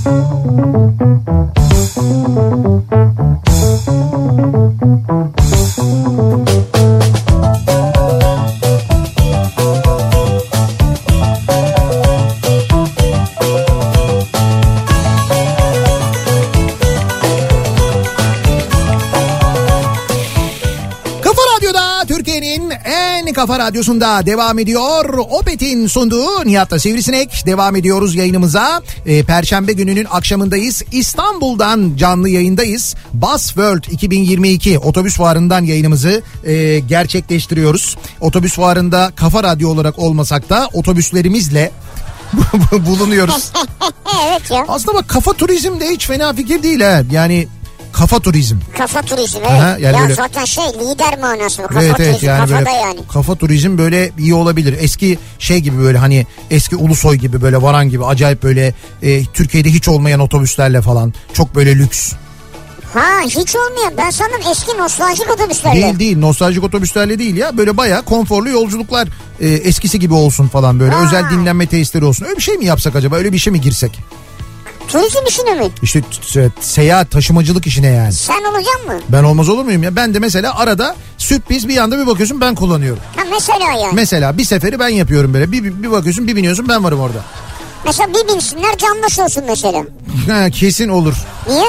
Speaker 4: Kafa Radyosu'nda devam ediyor. Opet'in sunduğu Nihat'la Sivrisinek. Devam ediyoruz yayınımıza. Ee, Perşembe gününün akşamındayız. İstanbul'dan canlı yayındayız. Busworld iki bin yirmi iki otobüs fuarından yayınımızı e, gerçekleştiriyoruz. Otobüs fuarında Kafa Radyo olarak olmasak da otobüslerimizle bulunuyoruz.
Speaker 3: Evet ya.
Speaker 4: Aslında bak, kafa turizm de hiç fena fikir değil ha. Yani kafa turizm.
Speaker 3: Kafa turizm evet.
Speaker 4: Aha, yani
Speaker 3: ya
Speaker 4: böyle...
Speaker 3: zaten şey lider manası bu. Kafa
Speaker 4: evet,
Speaker 3: turizm
Speaker 4: evet, yani
Speaker 3: kafada
Speaker 4: böyle,
Speaker 3: yani.
Speaker 4: Kafa turizm böyle iyi olabilir. Eski şey gibi böyle hani eski Ulusoy gibi böyle Varan gibi acayip böyle e, Türkiye'de hiç olmayan otobüslerle falan. Çok böyle lüks.
Speaker 3: Ha hiç olmuyor. Ben sandım eski nostaljik otobüslerle.
Speaker 4: Değil değil nostaljik otobüslerle değil ya. Böyle bayağı konforlu yolculuklar e, eskisi gibi olsun falan böyle. Ha. Özel dinlenme tesisleri olsun. Öyle bir şey mi yapsak acaba? Öyle bir şey mi girsek?
Speaker 3: Turizm işine mi?
Speaker 4: İşte t- t- seyahat taşımacılık işine yani.
Speaker 3: Sen olacak mı?
Speaker 4: Ben olmaz olur muyum ya? Ben de mesela arada sürpriz bir anda bir bakıyorsun ben kullanıyorum.
Speaker 3: Ha mesela yani.
Speaker 4: Mesela bir seferi ben yapıyorum böyle. Bir, bir bakıyorsun bir biniyorsun ben varım orada.
Speaker 3: Mesela bir binsinler candaş olsun mesela.
Speaker 4: Ha, kesin olur.
Speaker 3: Niye?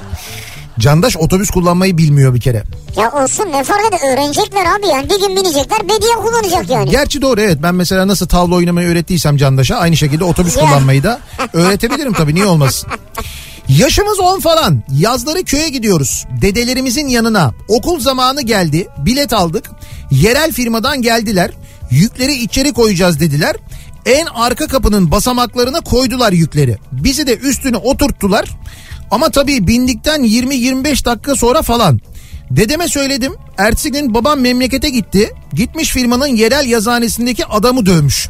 Speaker 4: Candaş otobüs kullanmayı bilmiyor bir kere.
Speaker 3: Ya olsun ne fark eder, öğrenecekler abi yani, bir gün binecekler bediye kullanacak yani.
Speaker 4: Gerçi doğru, evet, ben mesela nasıl tavla oynamayı öğrettiysem Candaş'a aynı şekilde otobüs kullanmayı da öğretebilirim tabii, niye olmasın. Yaşımız on falan, yazları köye gidiyoruz dedelerimizin yanına, okul zamanı geldi, bilet aldık, yerel firmadan geldiler, yükleri içeri koyacağız dediler. En arka kapının basamaklarına koydular yükleri, bizi de üstüne oturttular. Ama tabii bindikten yirmi yirmi beş dakika sonra falan. Dedeme söyledim. Ertesi gün babam memlekete gitti. Gitmiş firmanın yerel yazıhanesindeki adamı dövmüş.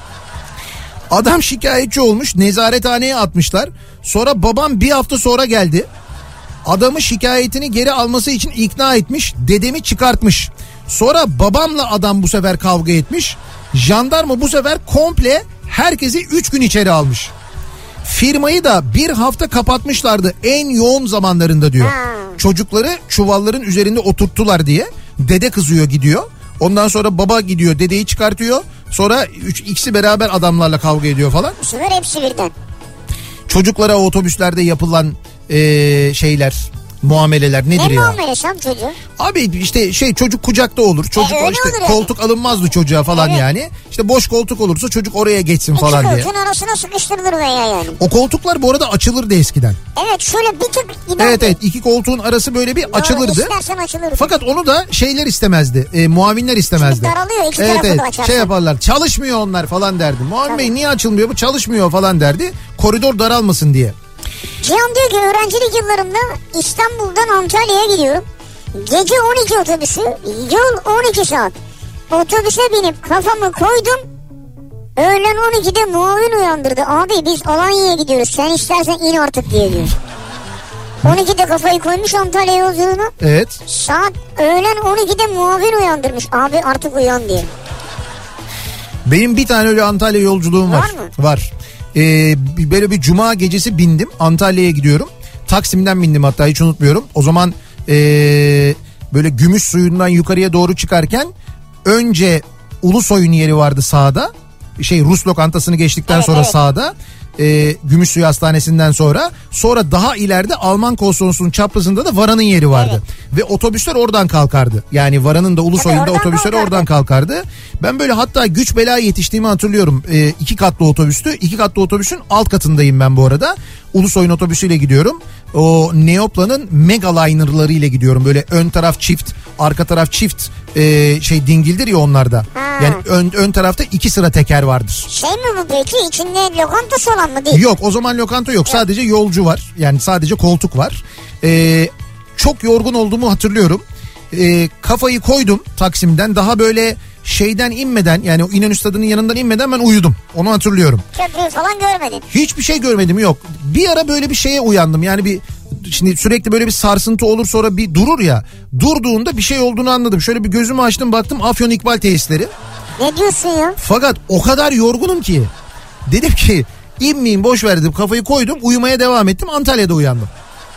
Speaker 4: Adam şikayetçi olmuş. Nezarethaneye atmışlar. Sonra babam bir hafta sonra geldi. Adamı şikayetini geri alması için ikna etmiş. Dedemi çıkartmış. Sonra babamla adam bu sefer kavga etmiş. Jandarma bu sefer komple herkesi üç gün içeri almış. Firmayı da bir hafta kapatmışlardı en yoğun zamanlarında diyor. Hmm. Çocukları çuvalların üzerinde oturttular diye. Dede kızıyor, gidiyor. Ondan sonra baba gidiyor, dedeyi çıkartıyor. Sonra üç, ikisi beraber adamlarla kavga ediyor falan.
Speaker 3: Bu sefer hepsi birden.
Speaker 4: Çocuklara otobüslerde yapılan ee, şeyler, muameleler nedir
Speaker 3: ne
Speaker 4: ya?
Speaker 3: Ne muamelesi abi çocuğu?
Speaker 4: Abi işte şey, çocuk kucakta olur. Çocuk
Speaker 3: e,
Speaker 4: işte
Speaker 3: olur
Speaker 4: koltuk yani. Alınmazdı çocuğa falan evet. Yani. İşte boş koltuk olursa çocuk oraya geçsin İki falan diye.
Speaker 3: İki koltuğun arasına sıkıştırılır veya yani.
Speaker 4: O koltuklar bu arada açılırdı eskiden.
Speaker 3: Evet, şöyle bir tık giderdi.
Speaker 4: Evet evet, iki koltuğun arası böyle bir Doğru, açılırdı.
Speaker 3: İstersen açılırdı.
Speaker 4: Fakat onu da şeyler istemezdi. E, muavinler istemezdi.
Speaker 3: Şimdi daralıyor, iki
Speaker 4: evet,
Speaker 3: tarafı
Speaker 4: evet,
Speaker 3: da açarsın.
Speaker 4: şey yaparlar, çalışmıyor onlar falan derdi. Muavin Bey niye açılmıyor, bu çalışmıyor falan derdi. Koridor daralmasın diye.
Speaker 3: Cihan diyor ki öğrencilik yıllarımda İstanbul'dan Antalya'ya gidiyorum. Gece on iki otobüsü, yol on iki saat. Otobüse binip kafamı koydum. Öğlen on ikide muavin uyandırdı. Abi biz Alanya'ya gidiyoruz, sen istersen in artık diye diyor. on ikide kafayı koymuş Antalya yolculuğuna.
Speaker 4: Evet.
Speaker 3: Saat öğlen on ikide muavin uyandırmış. Abi artık uyan diye.
Speaker 4: Benim bir tane öyle Antalya yolculuğum var.
Speaker 3: Var mı?
Speaker 4: Var. Ee, böyle bir cuma gecesi bindim, Antalya'ya gidiyorum. Taksim'den bindim hatta, hiç unutmuyorum. O zaman ee, böyle Gümüş Suyu'ndan yukarıya doğru çıkarken önce Ulusoy'un yeri vardı sağda. Şey, Rus lokantasını geçtikten evet, sonra evet. sağda. E, Gümüşsuyu Hastanesi'nden sonra. Sonra daha ileride Alman konsolosluğunun çaprazında da Varan'ın yeri vardı. Evet. Ve otobüsler oradan kalkardı. Yani Varan'ın da Ulusoy'un da otobüsler kalkardı. oradan kalkardı. Ben böyle hatta güç bela yetiştiğimi hatırlıyorum. E, iki katlı otobüstü. İki katlı otobüsün alt katındayım ben bu arada. Ulusoy'un otobüsüyle gidiyorum. O Neopla'nın Megaliner'ları ile gidiyorum. Böyle ön taraf çift, arka taraf çift e, şey dingildir ya onlarda. Ha. Yani ön, ön tarafta iki sıra teker vardır.
Speaker 3: Şey mi bu peki? İçinde lokantası olan mı değil?
Speaker 4: Yok, o zaman lokanta yok. yok. Sadece yolcu var. Yani sadece koltuk var. E, çok yorgun olduğumu hatırlıyorum. E, kafayı koydum Taksim'den. Daha böyle şeyden inmeden, yani o İnönü Stadı'nın yanından inmeden ben uyudum. Onu hatırlıyorum.
Speaker 3: Köprüyü falan görmedin.
Speaker 4: Hiçbir şey görmedim, yok. Bir ara böyle bir şeye uyandım. Yani bir, şimdi sürekli böyle bir sarsıntı olur, sonra bir durur ya. Durduğunda bir şey olduğunu anladım. Şöyle bir gözümü açtım, baktım Afyon İkbal tesisleri.
Speaker 3: Ne diyorsun ya?
Speaker 4: Fakat o kadar yorgunum ki dedim ki inmeyeyim, boş ver dedim, kafayı koydum, uyumaya devam ettim. Antalya'da uyandım.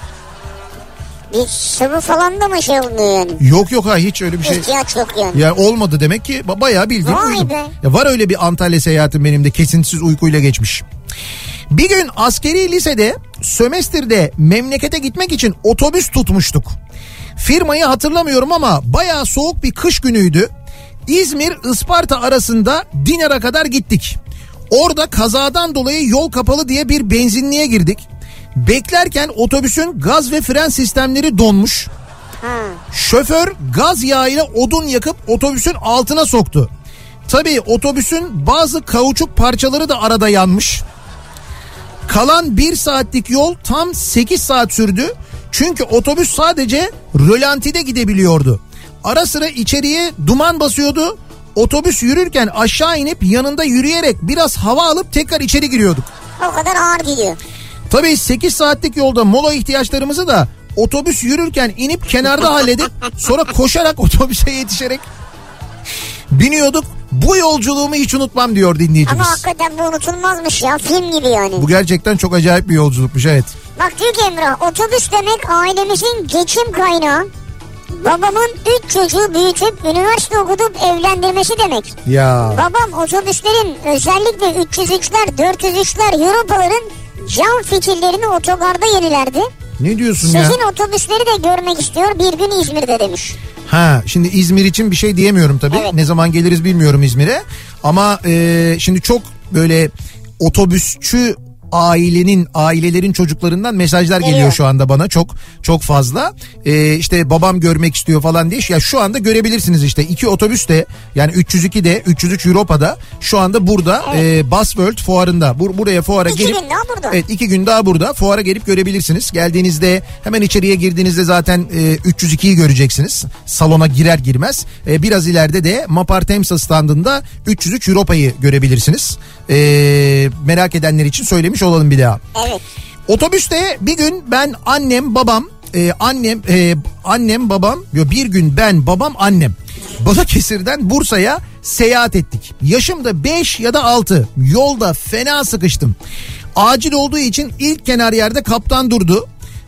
Speaker 3: Bir sıvı falan da mı şey oldu yani?
Speaker 4: Yok yok, ha hiç öyle bir şey.
Speaker 3: İhtiyaç yok yani.
Speaker 4: Ya olmadı demek ki, bayağı bildiğim
Speaker 3: Vay
Speaker 4: uyudum.
Speaker 3: be.
Speaker 4: Ya var öyle bir Antalya seyahatim benim de, kesintisiz uykuyla geçmiş. Bir gün askeri lisede sömestrde memlekete gitmek için otobüs tutmuştuk. Firmayı hatırlamıyorum ama bayağı soğuk bir kış günüydü. İzmir-Isparta arasında Dinar'a kadar gittik. Orada kazadan dolayı yol kapalı diye bir benzinliğe girdik. Beklerken otobüsün gaz ve fren sistemleri donmuş.
Speaker 3: Ha.
Speaker 4: Şoför gaz yağıyla odun yakıp otobüsün altına soktu. Tabii otobüsün bazı kauçuk parçaları da arada yanmış. Kalan bir saatlik yol tam sekiz saat sürdü. Çünkü otobüs sadece rölantide gidebiliyordu. Ara sıra içeriye duman basıyordu. Otobüs yürürken aşağı inip yanında yürüyerek biraz hava alıp tekrar içeri giriyorduk.
Speaker 3: O kadar ağır gidiyor.
Speaker 4: Tabii sekiz saatlik yolda mola ihtiyaçlarımızı da otobüs yürürken inip kenarda halledip sonra koşarak otobüse yetişerek biniyorduk. Bu yolculuğumu hiç unutmam diyor dinleyicimiz.
Speaker 3: Ama hakikaten bu unutulmazmış ya, film gibi yani.
Speaker 4: Bu gerçekten çok acayip bir yolculukmuş, evet.
Speaker 3: Bak diyor ki Emrah, otobüs demek ailemizin geçim kaynağı. Babamın üç çocuğu büyütüp üniversite okutup evlendirmesi demek.
Speaker 4: Ya.
Speaker 3: Babam otobüslerin, özellikle üç yüz üçler, dört yüz üçler, Europaların cam fitillerini otogarda yenilerdi.
Speaker 4: Ne diyorsun
Speaker 3: Sizin
Speaker 4: ya?
Speaker 3: Sizin otobüsleri de görmek istiyor bir gün İzmir'de demiş.
Speaker 4: Ha, şimdi İzmir için bir şey diyemiyorum tabii.
Speaker 3: Evet.
Speaker 4: Ne zaman geliriz bilmiyorum İzmir'e. Ama e, şimdi çok böyle otobüsçü ailenin, ailelerin çocuklarından mesajlar geliyor
Speaker 3: Geliyor.
Speaker 4: şu anda bana, çok çok fazla. Ee, işte babam görmek istiyor falan diye. Ya şu anda görebilirsiniz işte iki otobüs de, yani üç yüz iki de üç yüz üç Europa'da şu anda burada, evet. e, Busworld fuarında. Bur buraya fuara
Speaker 3: iki
Speaker 4: gelip
Speaker 3: gün daha burada.
Speaker 4: Evet, iki gün daha burada fuara gelip görebilirsiniz. Geldiğinizde hemen içeriye girdiğinizde zaten e, üç yüz ikiyi göreceksiniz. Salona girer girmez. E, biraz ileride de Mapar Temsa standında üç yüz üç Europa'yı görebilirsiniz. E, merak edenler için söylemiş olalım bir daha.
Speaker 3: Evet.
Speaker 4: Otobüste bir gün ben, annem, babam, e, annem, e, annem, babam, bir gün ben, babam, annem Balıkesir'den Bursa'ya seyahat ettik. Yaşım da beş ya da altı. Yolda fena sıkıştım. Acil olduğu için ilk kenar yerde kaptan durdu.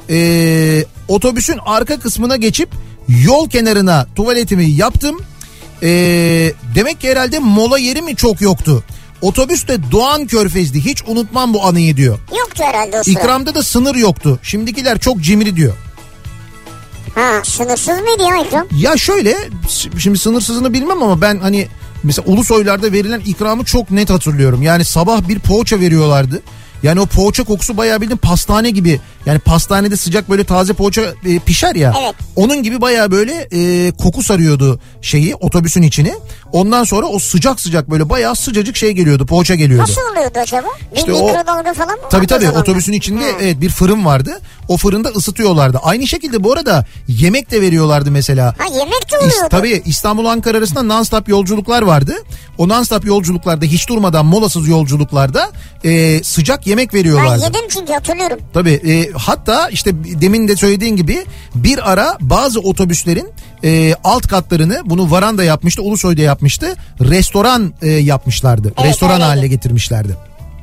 Speaker 4: E, otobüsün arka kısmına geçip yol kenarına tuvaletimi yaptım. E, demek ki herhalde mola yeri mi çok yoktu. Otobüs de Doğan Körfez'di. Hiç unutmam bu anıyı diyor.
Speaker 3: Yoktu herhalde o sıra.
Speaker 4: İkramda da sınır yoktu. Şimdikiler çok cimri diyor.
Speaker 3: Ha, sınırsız mıydı ya ikram?
Speaker 4: Ya şöyle, şimdi sınırsızını bilmem ama ben hani mesela Ulusoylar'da verilen ikramı çok net hatırlıyorum. Yani sabah bir poğaça veriyorlardı. Yani o poğaça kokusu bayağı bildiğin pastane gibi. Yani pastanede sıcak böyle taze poğaça e, pişer ya.
Speaker 3: Evet.
Speaker 4: Onun gibi bayağı böyle e, koku sarıyordu şeyi, otobüsün içini. Ondan sonra o sıcak sıcak böyle bayağı sıcacık şey geliyordu, poğaça geliyordu.
Speaker 3: Nasıl oluyordu acaba? Bir
Speaker 4: İşte o-
Speaker 3: mikrodalga falan mı?
Speaker 4: Tabii
Speaker 3: vardı o
Speaker 4: tabii
Speaker 3: zaman?
Speaker 4: otobüsün içinde
Speaker 3: Ha.
Speaker 4: evet bir fırın vardı. O fırında ısıtıyorlardı. Aynı şekilde bu arada yemek de veriyorlardı mesela.
Speaker 3: Ha, yemek de
Speaker 4: İs-
Speaker 3: oluyordu.
Speaker 4: tabii İstanbul-Ankara arasında non-stop yolculuklar vardı. O non-stop yolculuklarda, hiç durmadan molasız yolculuklarda e, sıcak yemek
Speaker 3: Ben
Speaker 4: veriyorlardı.
Speaker 3: yedim çünkü hatırlıyorum.
Speaker 4: Tabii e, hatta işte demin de söylediğin gibi bir ara bazı otobüslerin e, alt katlarını, bunu Varanda yapmıştı, Ulusoy'da yapmıştı, restoran e, yapmışlardı.
Speaker 3: Evet,
Speaker 4: restoran
Speaker 3: öyleydi.
Speaker 4: haline getirmişlerdi.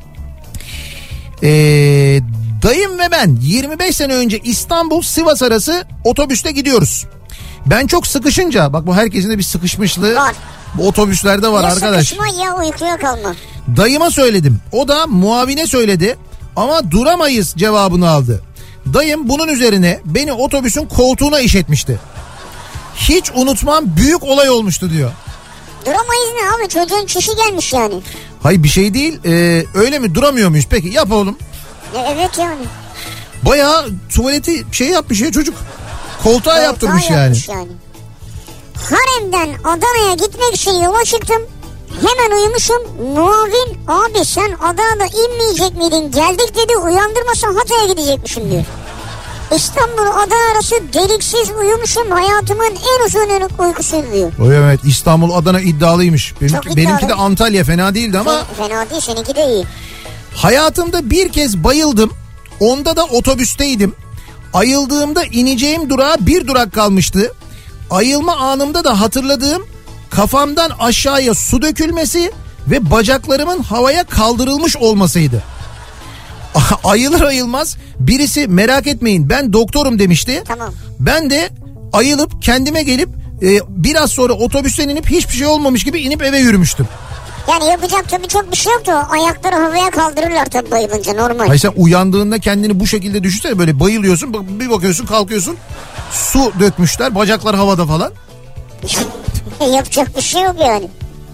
Speaker 4: E, dayım ve ben yirmi beş sene önce İstanbul-Sivas arası otobüste gidiyoruz. Ben çok sıkışınca, bak bu herkesin de bir sıkışmışlığı
Speaker 3: Var.
Speaker 4: bu otobüslerde var
Speaker 3: Ya
Speaker 4: arkadaş.
Speaker 3: sıkışma ya uykuya kalma.
Speaker 4: Dayıma söyledim. O da muavine söyledi ama duramayız cevabını aldı. Dayım bunun üzerine beni otobüsün koltuğuna işetmişti. Hiç unutmam, büyük olay olmuştu diyor.
Speaker 3: Duramayız ne abi, çocuğun çişi gelmiş yani.
Speaker 4: Hayır bir şey değil, ee, öyle mi, duramıyor muyuz peki, yap oğlum.
Speaker 3: Ya evet yani.
Speaker 4: Bayağı tuvaleti şey yapmış ya çocuk. Koltuğa
Speaker 3: Koltuğa
Speaker 4: yaptırmış yani.
Speaker 3: yapmış yani. Harem'den Adana'ya gitmek için yola çıktım. Hemen uyumuşum. Muavin abi sen Adana'da inmeyecek miydin? Geldik dedi, uyandırmasa Hatay'a gidecekmişim diyor. İstanbul Adana arası deliksiz uyumuşum, hayatımın en uzun uykusuydu diyor.
Speaker 4: Evet, İstanbul Adana iddialıymış. Benim,
Speaker 3: Çok iddialı.
Speaker 4: Benimki de Antalya, fena değildi ama.
Speaker 3: Fena değil, seninki de iyi.
Speaker 4: Hayatımda bir kez bayıldım. Onda da otobüsteydim. Ayıldığımda ineceğim durağa bir durak kalmıştı. Ayılma anımda da hatırladığım kafamdan aşağıya su dökülmesi ve bacaklarımın havaya kaldırılmış olmasıydı. Ayılır ayılmaz birisi merak etmeyin ben doktorum demişti.
Speaker 3: Tamam.
Speaker 4: Ben de ayılıp kendime gelip e, biraz sonra otobüsten inip hiçbir şey olmamış gibi inip eve yürümüştüm.
Speaker 3: Yani yapacak tabii çok bir şey yoktu. Ayakları havaya kaldırırlar tabii bayılınca, normal.
Speaker 4: Hayır, sen uyandığında kendini bu şekilde düşünsene, böyle bayılıyorsun, bir bakıyorsun kalkıyorsun su dökmüşler, bacaklar havada falan.
Speaker 3: Yapacak bir şey yok yani.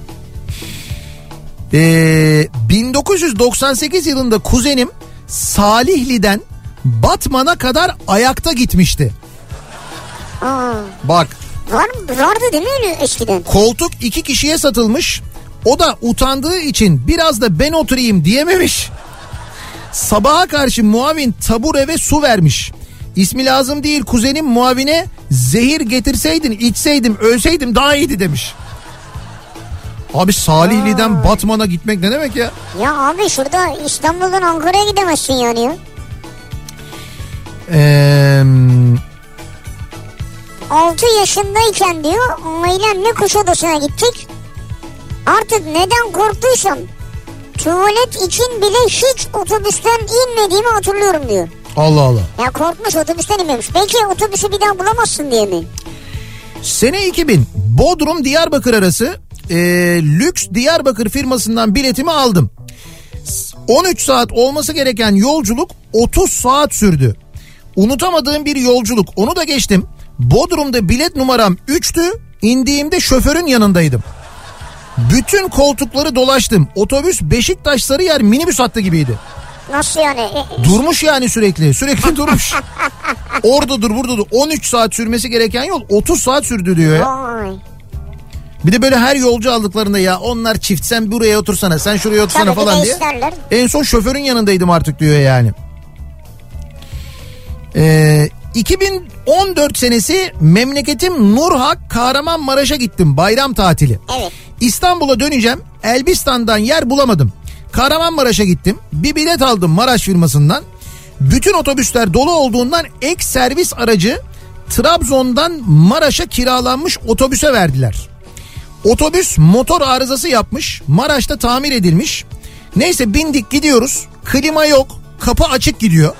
Speaker 4: Ee, bin dokuz yüz doksan sekiz yılında kuzenim Salihli'den Batman'a kadar ayakta gitmişti.
Speaker 3: Aa,
Speaker 4: Bak.
Speaker 3: var, vardı değil mi öyle eskiden?
Speaker 4: Koltuk iki kişiye satılmış. O da utandığı için biraz da ben oturayım diyememiş. Sabaha karşı muavin tabure ve su vermiş. İsmi lazım değil, kuzenim muavine zehir getirseydin içseydim ölseydim daha iyiydi demiş. Abi Salihli'den Aa. Batman'a gitmek ne demek ya?
Speaker 3: Ya abi şurada İstanbul'dan Ankara'ya gidemezsin yani ya.
Speaker 4: Eee...
Speaker 3: altı yaşındayken diyor ailemle Kuşadası'na gittik. Artık neden korktuysam tuvalet için bile hiç otobüsten inmediğimi hatırlıyorum diyor.
Speaker 4: Allah Allah.
Speaker 3: Ya korkmuş, otobüsten inmemiş. Belki otobüsü bir daha bulamazsın diye mi?
Speaker 4: Sene iki bin Bodrum Diyarbakır arası e, lüks Diyarbakır firmasından biletimi aldım. on üç saat olması gereken yolculuk otuz saat sürdü. Unutamadığım bir yolculuk, onu da geçtim. Bodrum'da bilet numaram üçtü. İndiğimde şoförün yanındaydım. Bütün koltukları dolaştım. Otobüs Beşiktaş Sarıyer minibüs hattı gibiydi.
Speaker 3: Nasıl yani?
Speaker 4: Durmuş yani sürekli. Sürekli durmuş. Orada dur burada dur. on üç saat sürmesi gereken yol otuz saat sürdü diyor ya.
Speaker 3: Vay.
Speaker 4: Bir de böyle her yolcu aldıklarında ya onlar çift, sen buraya otursana, sen şuraya otursana
Speaker 3: tabii
Speaker 4: falan diye.
Speaker 3: Isterler.
Speaker 4: En son şoförün yanındaydım artık diyor yani. Ee, iki bin on dört senesi memleketim Nurhak, Kahramanmaraş'a gittim bayram tatili.
Speaker 3: Evet.
Speaker 4: İstanbul'a döneceğim. Elbistan'dan yer bulamadım. Kahramanmaraş'a gittim. Bir bilet aldım Maraş firmasından. Bütün otobüsler dolu olduğundan ek servis aracı Trabzon'dan Maraş'a kiralanmış otobüse verdiler. Otobüs motor arızası yapmış. Maraş'ta tamir edilmiş. Neyse bindik gidiyoruz. Klima yok. Kapı açık gidiyor.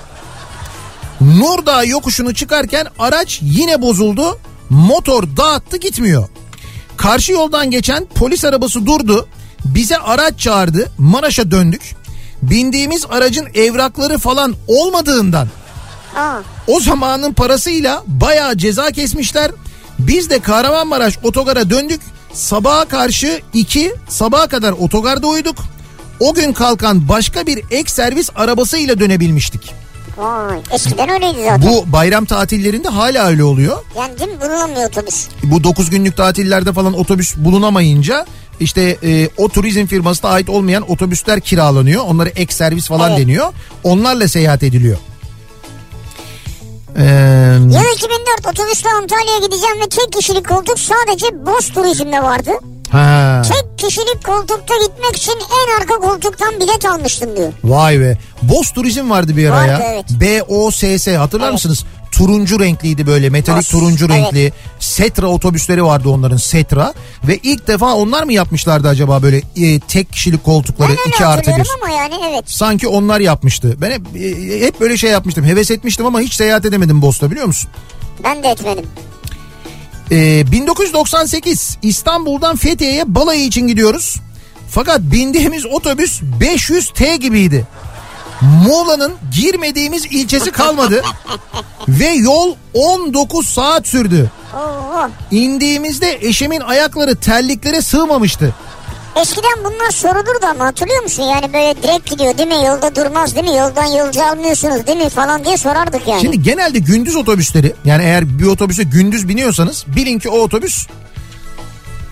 Speaker 4: Nurdağ yokuşunu çıkarken araç yine bozuldu. Motor dağıttı gitmiyor. Karşı yoldan geçen polis arabası durdu. Bize araç çağırdı. Maraş'a döndük. Bindiğimiz aracın evrakları falan olmadığından
Speaker 3: Aa.
Speaker 4: o zamanın parasıyla bayağı ceza kesmişler. Biz de Kahramanmaraş otogara döndük. Sabaha karşı iki, sabaha kadar otogarda uyuduk. O gün kalkan başka bir ek servis arabasıyla dönebilmiştik.
Speaker 3: Vay, eskiden öyleydi zaten.
Speaker 4: Bu bayram tatillerinde hala öyle oluyor.
Speaker 3: Yani değil mi, bulunamıyor otobüs.
Speaker 4: Bu dokuz günlük tatillerde falan otobüs bulunamayınca işte e, o turizm firmasına ait olmayan otobüsler kiralanıyor. Onlara ek servis falan evet. deniyor. Onlarla seyahat ediliyor. Ee...
Speaker 3: Yıl iki bin dört otobüsle Antalya'ya gideceğim ve tek kişilik koltuk sadece Boz Turizm'de vardı.
Speaker 4: Ha.
Speaker 3: Tek kişilik koltukta gitmek için en arka koltuktan bilet almıştım diyor.
Speaker 4: Vay be. Boz Turizm vardı bir ara
Speaker 3: vardı,
Speaker 4: ya.
Speaker 3: Evet.
Speaker 4: B O S S hatırlar evet. mısınız? Turuncu renkliydi böyle, metalik Boz. turuncu evet. renkli. Setra otobüsleri vardı onların, Setra. Ve ilk defa onlar mı yapmışlardı acaba böyle e, tek kişilik koltukları iki artı bir.
Speaker 3: ama yani evet.
Speaker 4: Sanki onlar yapmıştı. Ben hep, e, hep böyle şey yapmıştım. Heves etmiştim ama hiç seyahat edemedim Boz'da, biliyor musun?
Speaker 3: Ben de etmedim.
Speaker 4: Ee, bin dokuz yüz doksan sekiz İstanbul'dan Fethiye'ye balayı için gidiyoruz. Fakat bindiğimiz otobüs beş yüz T gibiydi. Muğla'nın girmediğimiz ilçesi kalmadı. Ve yol on dokuz saat sürdü.
Speaker 3: Oo.
Speaker 4: İndiğimizde eşimin ayakları terliklere sığmamıştı.
Speaker 3: Eskiden bunlar sorulurdu ama hatırlıyor musun? Yani böyle direkt gidiyor değil mi? Yolda durmaz değil mi? Yoldan yolcu almıyorsunuz değil mi? Falan diye sorardık yani.
Speaker 4: Şimdi genelde gündüz otobüsleri, yani eğer bir otobüse gündüz biniyorsanız bilin ki o otobüs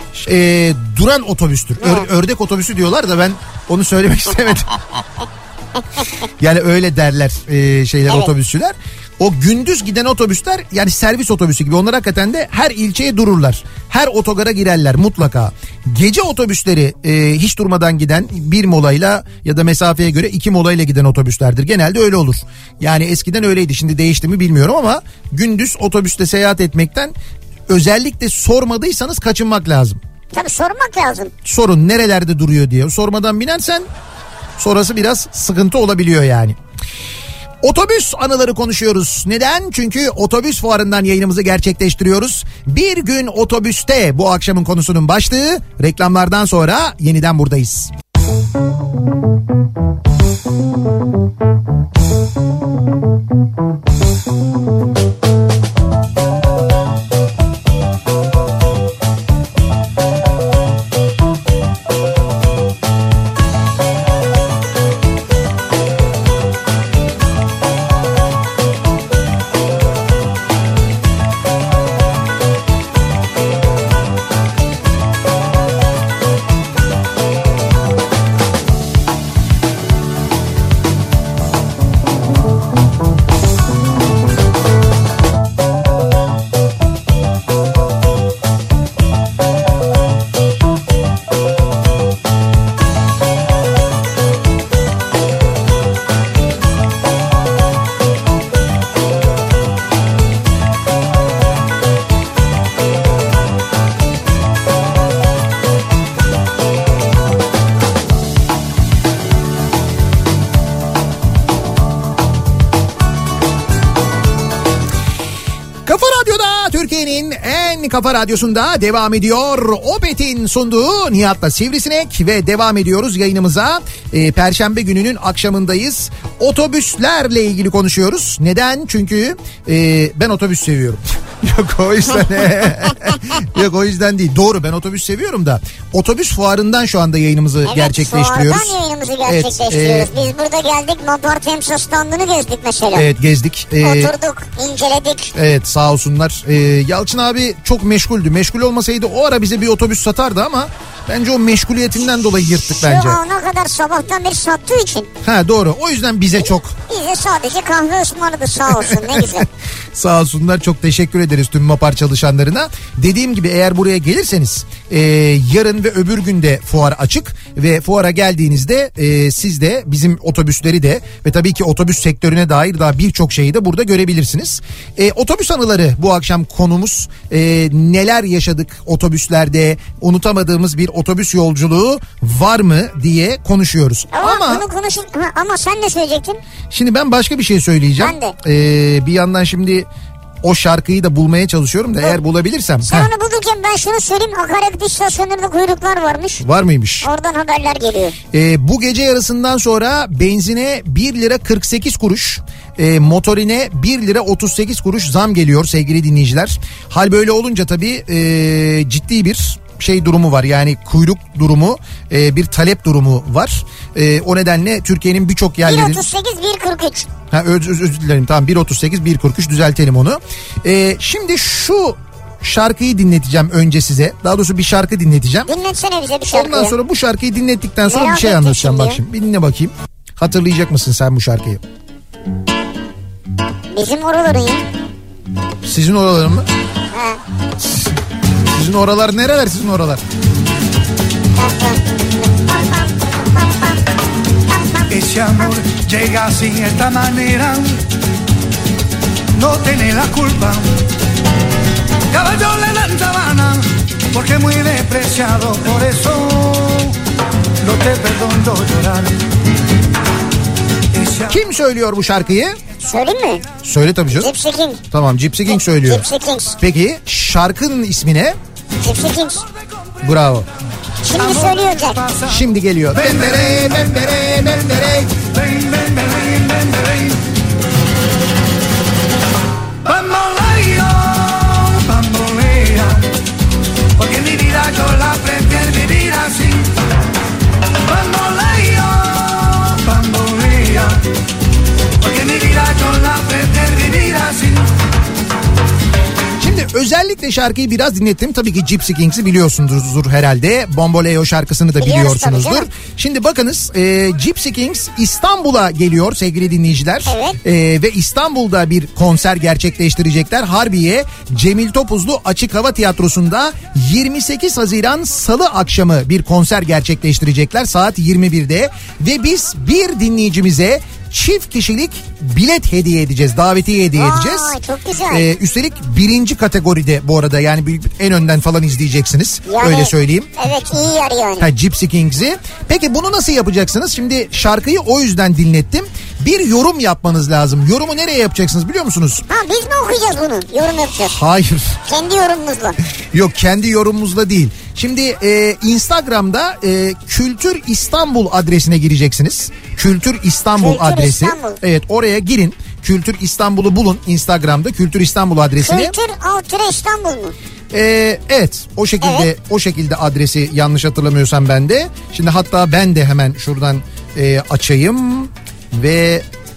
Speaker 4: e, duran otobüstür. Ör, ördek otobüsü diyorlar da ben onu söylemek istemedim. Yani öyle derler e, şeyler
Speaker 3: Evet.
Speaker 4: otobüsçüler. O gündüz giden otobüsler yani servis otobüsü gibi, onlar hakikaten de her ilçeye dururlar. Her otogara girerler mutlaka. Gece otobüsleri e, hiç durmadan giden, bir molayla ya da mesafeye göre iki molayla giden otobüslerdir. Genelde öyle olur. Yani eskiden öyleydi, şimdi değişti mi bilmiyorum ama gündüz otobüste seyahat etmekten özellikle sormadıysanız kaçınmak lazım.
Speaker 3: Tabii sormak lazım.
Speaker 4: Sorun nerelerde duruyor diye. Sormadan binersen sonrası biraz sıkıntı olabiliyor yani. Otobüs anıları konuşuyoruz. Neden? Çünkü otobüs fuarından yayınımızı gerçekleştiriyoruz. Bir gün otobüste bu akşamın konusunun başlığı. Reklamlardan sonra yeniden buradayız. Kafa Radyosu'nda devam ediyor. Opet'in sunduğu Nihat'la Sivrisinek ve devam ediyoruz yayınımıza. Ee, Perşembe gününün akşamındayız. Otobüslerle ilgili konuşuyoruz. Neden? Çünkü e, ben otobüs seviyorum. Yok o yüzden. Yok o yüzden değil. Doğru, ben otobüs seviyorum da. Otobüs fuarından şu anda yayınımızı
Speaker 3: evet,
Speaker 4: gerçekleştiriyoruz.
Speaker 3: Evet, fuardan yayınımızı gerçekleştiriyoruz. Evet, e, Biz burada geldik, Mapar Temsa standını gezdik mesela.
Speaker 4: Evet, gezdik.
Speaker 3: Ee, Oturduk, inceledik.
Speaker 4: Evet, sağ olsunlar. Ee, Yalçın abi çok meşguldü. Meşgul olmasaydı o ara bize bir otobüs satardı ama bence o meşguliyetinden dolayı yırttık
Speaker 3: Şu
Speaker 4: bence.
Speaker 3: Şu ana kadar sabahtan beri sattığı için.
Speaker 4: Ha doğru, o yüzden bize çok.
Speaker 3: Bize sadece kahve ısmarladı, sağ olsun, ne güzel.
Speaker 4: Sağ olsunlar, çok teşekkür ederiz tüm Mapar çalışanlarına. Dediğim gibi eğer buraya gelirseniz e, yarın ve öbür günde fuar açık ve fuara geldiğinizde e, siz de bizim otobüsleri de ve tabii ki otobüs sektörüne dair daha birçok şeyi de burada görebilirsiniz. E, otobüs anıları bu akşam konumuz. E, neler yaşadık otobüslerde, unutamadığımız bir otobüs yolculuğu var mı diye konuşuyoruz.
Speaker 3: Ama,
Speaker 4: ama
Speaker 3: bunu konuşun, ama sen ne söyleyecektin?
Speaker 4: Şimdi ben başka bir şey söyleyeceğim.
Speaker 3: Ben de.
Speaker 4: Ee, bir yandan şimdi o şarkıyı da bulmaya çalışıyorum da evet. Eğer bulabilirsem.
Speaker 3: Sen
Speaker 4: heh.
Speaker 3: onu bulurken ben şunu söyleyeyim. Akaryakıt istasyonlarında kuyruklar varmış.
Speaker 4: Var mıymış?
Speaker 3: Oradan haberler geliyor.
Speaker 4: Ee, bu gece yarısından sonra benzine bir lira kırk sekiz kuruş, e, motorine bir lira otuz sekiz kuruş zam geliyor sevgili dinleyiciler. Hal böyle olunca tabii e, ciddi bir şey durumu var, yani kuyruk durumu, e, bir talep durumu var. E, o nedenle Türkiye'nin birçok yerlerinde...
Speaker 3: bir otuz sekiz bir kırk üç.
Speaker 4: Ha, öz, öz, özür dilerim, tamam, bir otuz sekiz bir kırk üç düzeltelim onu. E, şimdi şu şarkıyı dinleteceğim önce size. Daha doğrusu bir şarkı dinleteceğim.
Speaker 3: Dinletsene bize bir şarkıyı.
Speaker 4: Ondan sonra bu şarkıyı dinlettikten sonra
Speaker 3: Merak
Speaker 4: bir şey anlatacağım. Bak
Speaker 3: şimdi.
Speaker 4: şimdi bir dinle bakayım. Hatırlayacak mısın sen bu şarkıyı?
Speaker 3: Bizim oraların ya.
Speaker 4: Sizin oraların mı?
Speaker 3: He.
Speaker 4: Sizin oralar nereler, sizin oralar?
Speaker 5: Ese amor llega así esta manera, no tiene la culpa. Caballo le dan sabana, porque muy despreciado, por eso no te perdono llorar.
Speaker 4: Kim söylüyor bu şarkıyı?
Speaker 3: Söyleyeyim mi?
Speaker 4: Söyle tabii canım.
Speaker 3: Gypsy King.
Speaker 4: Tamam, Gypsy King söylüyor.
Speaker 3: Gypsy Kings.
Speaker 4: Peki şarkının ismi ne?
Speaker 3: Gypsy Kings.
Speaker 4: Bravo.
Speaker 3: Şimdi söyleyecek.
Speaker 4: Şimdi geliyor. Bendere, bendere, bendere.
Speaker 5: Bamboleo, bamboleo, porque mi vida yo la prefiero vivir así. Bamboleo, bamboleo, porque mi vida yo la prefiero vivir así.
Speaker 4: Şimdi özellikle Öncelikle şarkıyı biraz dinlettim. Tabii ki Gypsy Kings'i biliyorsunuzdur herhalde. Bomboleo şarkısını da
Speaker 3: Biliyoruz
Speaker 4: biliyorsunuzdur. Şimdi bakınız e, Gypsy Kings İstanbul'a geliyor sevgili dinleyiciler.
Speaker 3: Evet.
Speaker 4: E, ve İstanbul'da bir konser gerçekleştirecekler. Harbiye Cemil Topuzlu Açık Hava Tiyatrosu'nda yirmi sekiz Haziran Salı akşamı bir konser gerçekleştirecekler saat yirmi birde. Ve biz bir dinleyicimize çift kişilik bilet hediye edeceğiz. Davetiye hediye
Speaker 3: Vay,
Speaker 4: edeceğiz.
Speaker 3: çok güzel.
Speaker 4: Ee, üstelik birinci kategoride bu arada, yani bir- en önden falan izleyeceksiniz.
Speaker 3: Yani,
Speaker 4: öyle söyleyeyim.
Speaker 3: Evet, iyi yer yani.
Speaker 4: Ha, Gypsy Kings'i. Peki bunu nasıl yapacaksınız? Şimdi şarkıyı o yüzden dinlettim. Bir yorum yapmanız lazım. Yorumu nereye yapacaksınız biliyor musunuz?
Speaker 3: Ha, biz mi okuyacağız bunu? Yorum yapacağız.
Speaker 4: Hayır.
Speaker 3: Kendi yorumumuzla.
Speaker 4: Yok, kendi yorumumuzla değil. Şimdi e, Instagram'da e, Kültür İstanbul adresine gireceksiniz. Kültür İstanbul
Speaker 3: Kültür
Speaker 4: adresi.
Speaker 3: İstanbul.
Speaker 4: Evet, oraya girin. Kültür İstanbul'u bulun Instagram'da. Kültür İstanbul adresini.
Speaker 3: Kültür Altıra İstanbul mu?
Speaker 4: Ee, evet o şekilde
Speaker 3: Evet.
Speaker 4: o şekilde adresi, yanlış hatırlamıyorsam ben de. Şimdi hatta ben de hemen şuradan e, açayım ve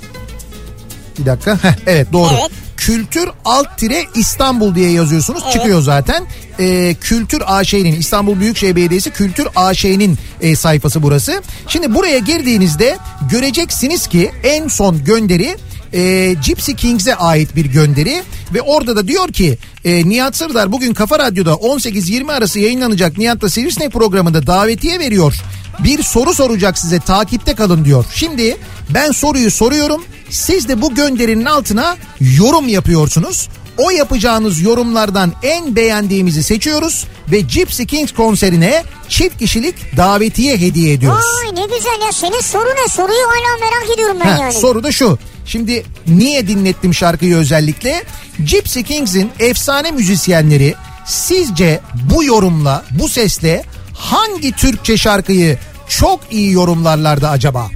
Speaker 4: bir dakika. Heh, evet doğru.
Speaker 3: Evet.
Speaker 4: Kültür alt tire İstanbul diye yazıyorsunuz.
Speaker 3: Evet.
Speaker 4: Çıkıyor zaten. Ee, Kültür A Ş'nin, İstanbul Büyükşehir Belediyesi Kültür A Ş'nin e, sayfası burası. Şimdi buraya girdiğinizde göreceksiniz ki en son gönderi e, Gypsy Kings'e ait bir gönderi ve orada da diyor ki e, Nihat Sırdar bugün Kafa Radyo'da on sekiz yirmi arası yayınlanacak Nihat'la Sivrisinek programında davetiye veriyor. Bir soru soracak size, takipte kalın diyor. Şimdi ben soruyu soruyorum. Siz de bu gönderinin altına yorum yapıyorsunuz. O yapacağınız yorumlardan en beğendiğimizi seçiyoruz ve Gypsy Kings konserine çift kişilik davetiye hediye ediyoruz.
Speaker 3: Vay ne güzel ya, senin soru ne? Soruyu hala merak ediyorum ben
Speaker 4: Heh,
Speaker 3: yani.
Speaker 4: soru da şu. Şimdi niye dinlettim şarkıyı özellikle? Gypsy Kings'in efsane müzisyenleri sizce bu yorumla, bu sesle hangi Türkçe şarkıyı çok iyi yorumlarlardı acaba?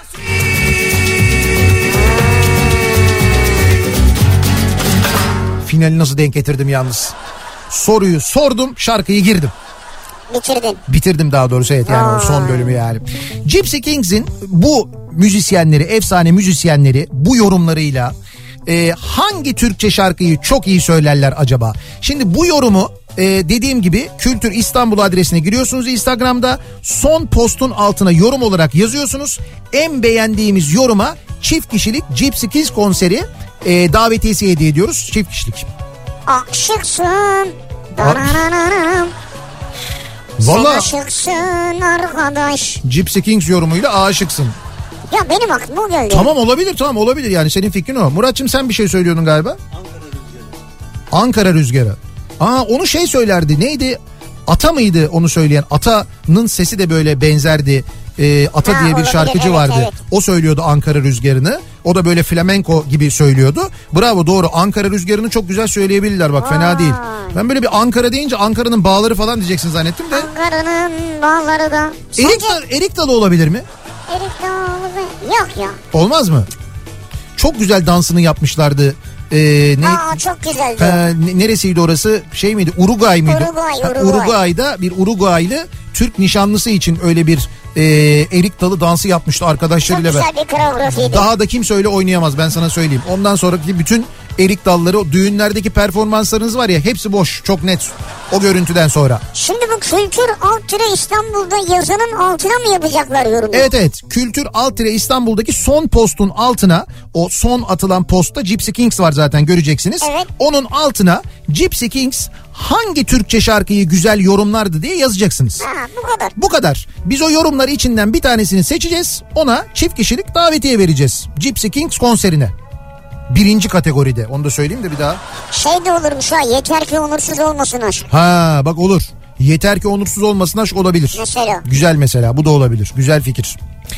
Speaker 4: Finali nasıl denk getirdim yalnız. Soruyu sordum, şarkıyı girdim.
Speaker 3: Bitirdin.
Speaker 4: Bitirdim daha doğrusu, evet, yani o son bölümü yani. Gypsy Kings'in bu müzisyenleri, efsane müzisyenleri bu yorumlarıyla e, hangi Türkçe şarkıyı çok iyi söylerler acaba? Şimdi bu yorumu e, dediğim gibi Kültür İstanbul adresine giriyorsunuz Instagram'da. Son postun altına yorum olarak yazıyorsunuz. En beğendiğimiz yoruma çift kişilik Gypsy Kings konseri e, davetiyesi hediye ediyoruz. Çift kişilik.
Speaker 3: Aşıksın. Danananam. Sen
Speaker 4: Valla
Speaker 3: aşıksın arkadaş.
Speaker 4: Gypsy Kings yorumuyla aşıksın.
Speaker 3: Ya benim aklıma o geldi.
Speaker 4: Tamam, olabilir, tamam olabilir, yani senin fikrin o. Muratçım sen bir şey söylüyordun galiba. Ankara Rüzgarı. Ankara Rüzgarı. Aa, onu şey söylerdi, neydi? Ata mıydı onu söyleyen? Ata'nın sesi de böyle benzerdi. Ee, Ata
Speaker 3: Ha,
Speaker 4: diye bir
Speaker 3: olabilir,
Speaker 4: şarkıcı
Speaker 3: evet,
Speaker 4: vardı.
Speaker 3: evet.
Speaker 4: O söylüyordu Ankara Rüzgarı'nı. O da böyle flamenko gibi söylüyordu. Bravo, doğru. Ankara Rüzgarı'nı çok güzel söyleyebilirler, bak fena değil. Ben böyle bir Ankara deyince Ankara'nın bağları falan diyeceksin zannettim de.
Speaker 3: Ankara'nın bağları da.
Speaker 4: Erik, Dal, Erik Dalı olabilir mi?
Speaker 3: Erik Dalı. Yok ya.
Speaker 4: Olmaz mı? Çok güzel dansını yapmışlardı. Ee, ne?
Speaker 3: Aa, çok güzeldi.
Speaker 4: Ha, ne- neresiydi orası? Şey miydi? Uruguay mıydı?
Speaker 3: Uruguay,
Speaker 4: Ha,
Speaker 3: Uruguay.
Speaker 4: Uruguay'da bir Uruguaylı Türk nişanlısı için öyle bir e, erik dalı dansı yapmıştı
Speaker 3: Çok
Speaker 4: arkadaşlarıyla.
Speaker 3: güzel
Speaker 4: beraber.
Speaker 3: bir koreografiydi.
Speaker 4: Daha da kimse öyle oynayamaz, ben sana söyleyeyim. Ondan sonraki bütün erik dalları, o düğünlerdeki performanslarınız var ya, hepsi boş, çok net o görüntüden sonra.
Speaker 3: Şimdi bu Kültür alt tire İstanbul'da yazının altına mı yapacaklar yorumu?
Speaker 4: Evet evet, Kültür alt tire İstanbul'daki son postun altına, o son atılan postta Gypsy Kings var zaten, göreceksiniz.
Speaker 3: Evet.
Speaker 4: Onun altına Gypsy Kings hangi Türkçe şarkıyı güzel yorumlardı diye yazacaksınız.
Speaker 3: Ha, bu kadar.
Speaker 4: Bu kadar. Biz o yorumları içinden bir tanesini seçeceğiz. Ona çift kişilik davetiye vereceğiz. Gypsy Kings konserine. Birinci kategoride. Onu da söyleyeyim de bir daha.
Speaker 3: Şey de olurmuş ha, yeter ki onursuz olmasın aşk.
Speaker 4: Ha bak, olur. Yeter ki onursuz olmasın aşk olabilir.
Speaker 3: Mesela.
Speaker 4: Güzel mesela, bu da olabilir. Güzel fikir.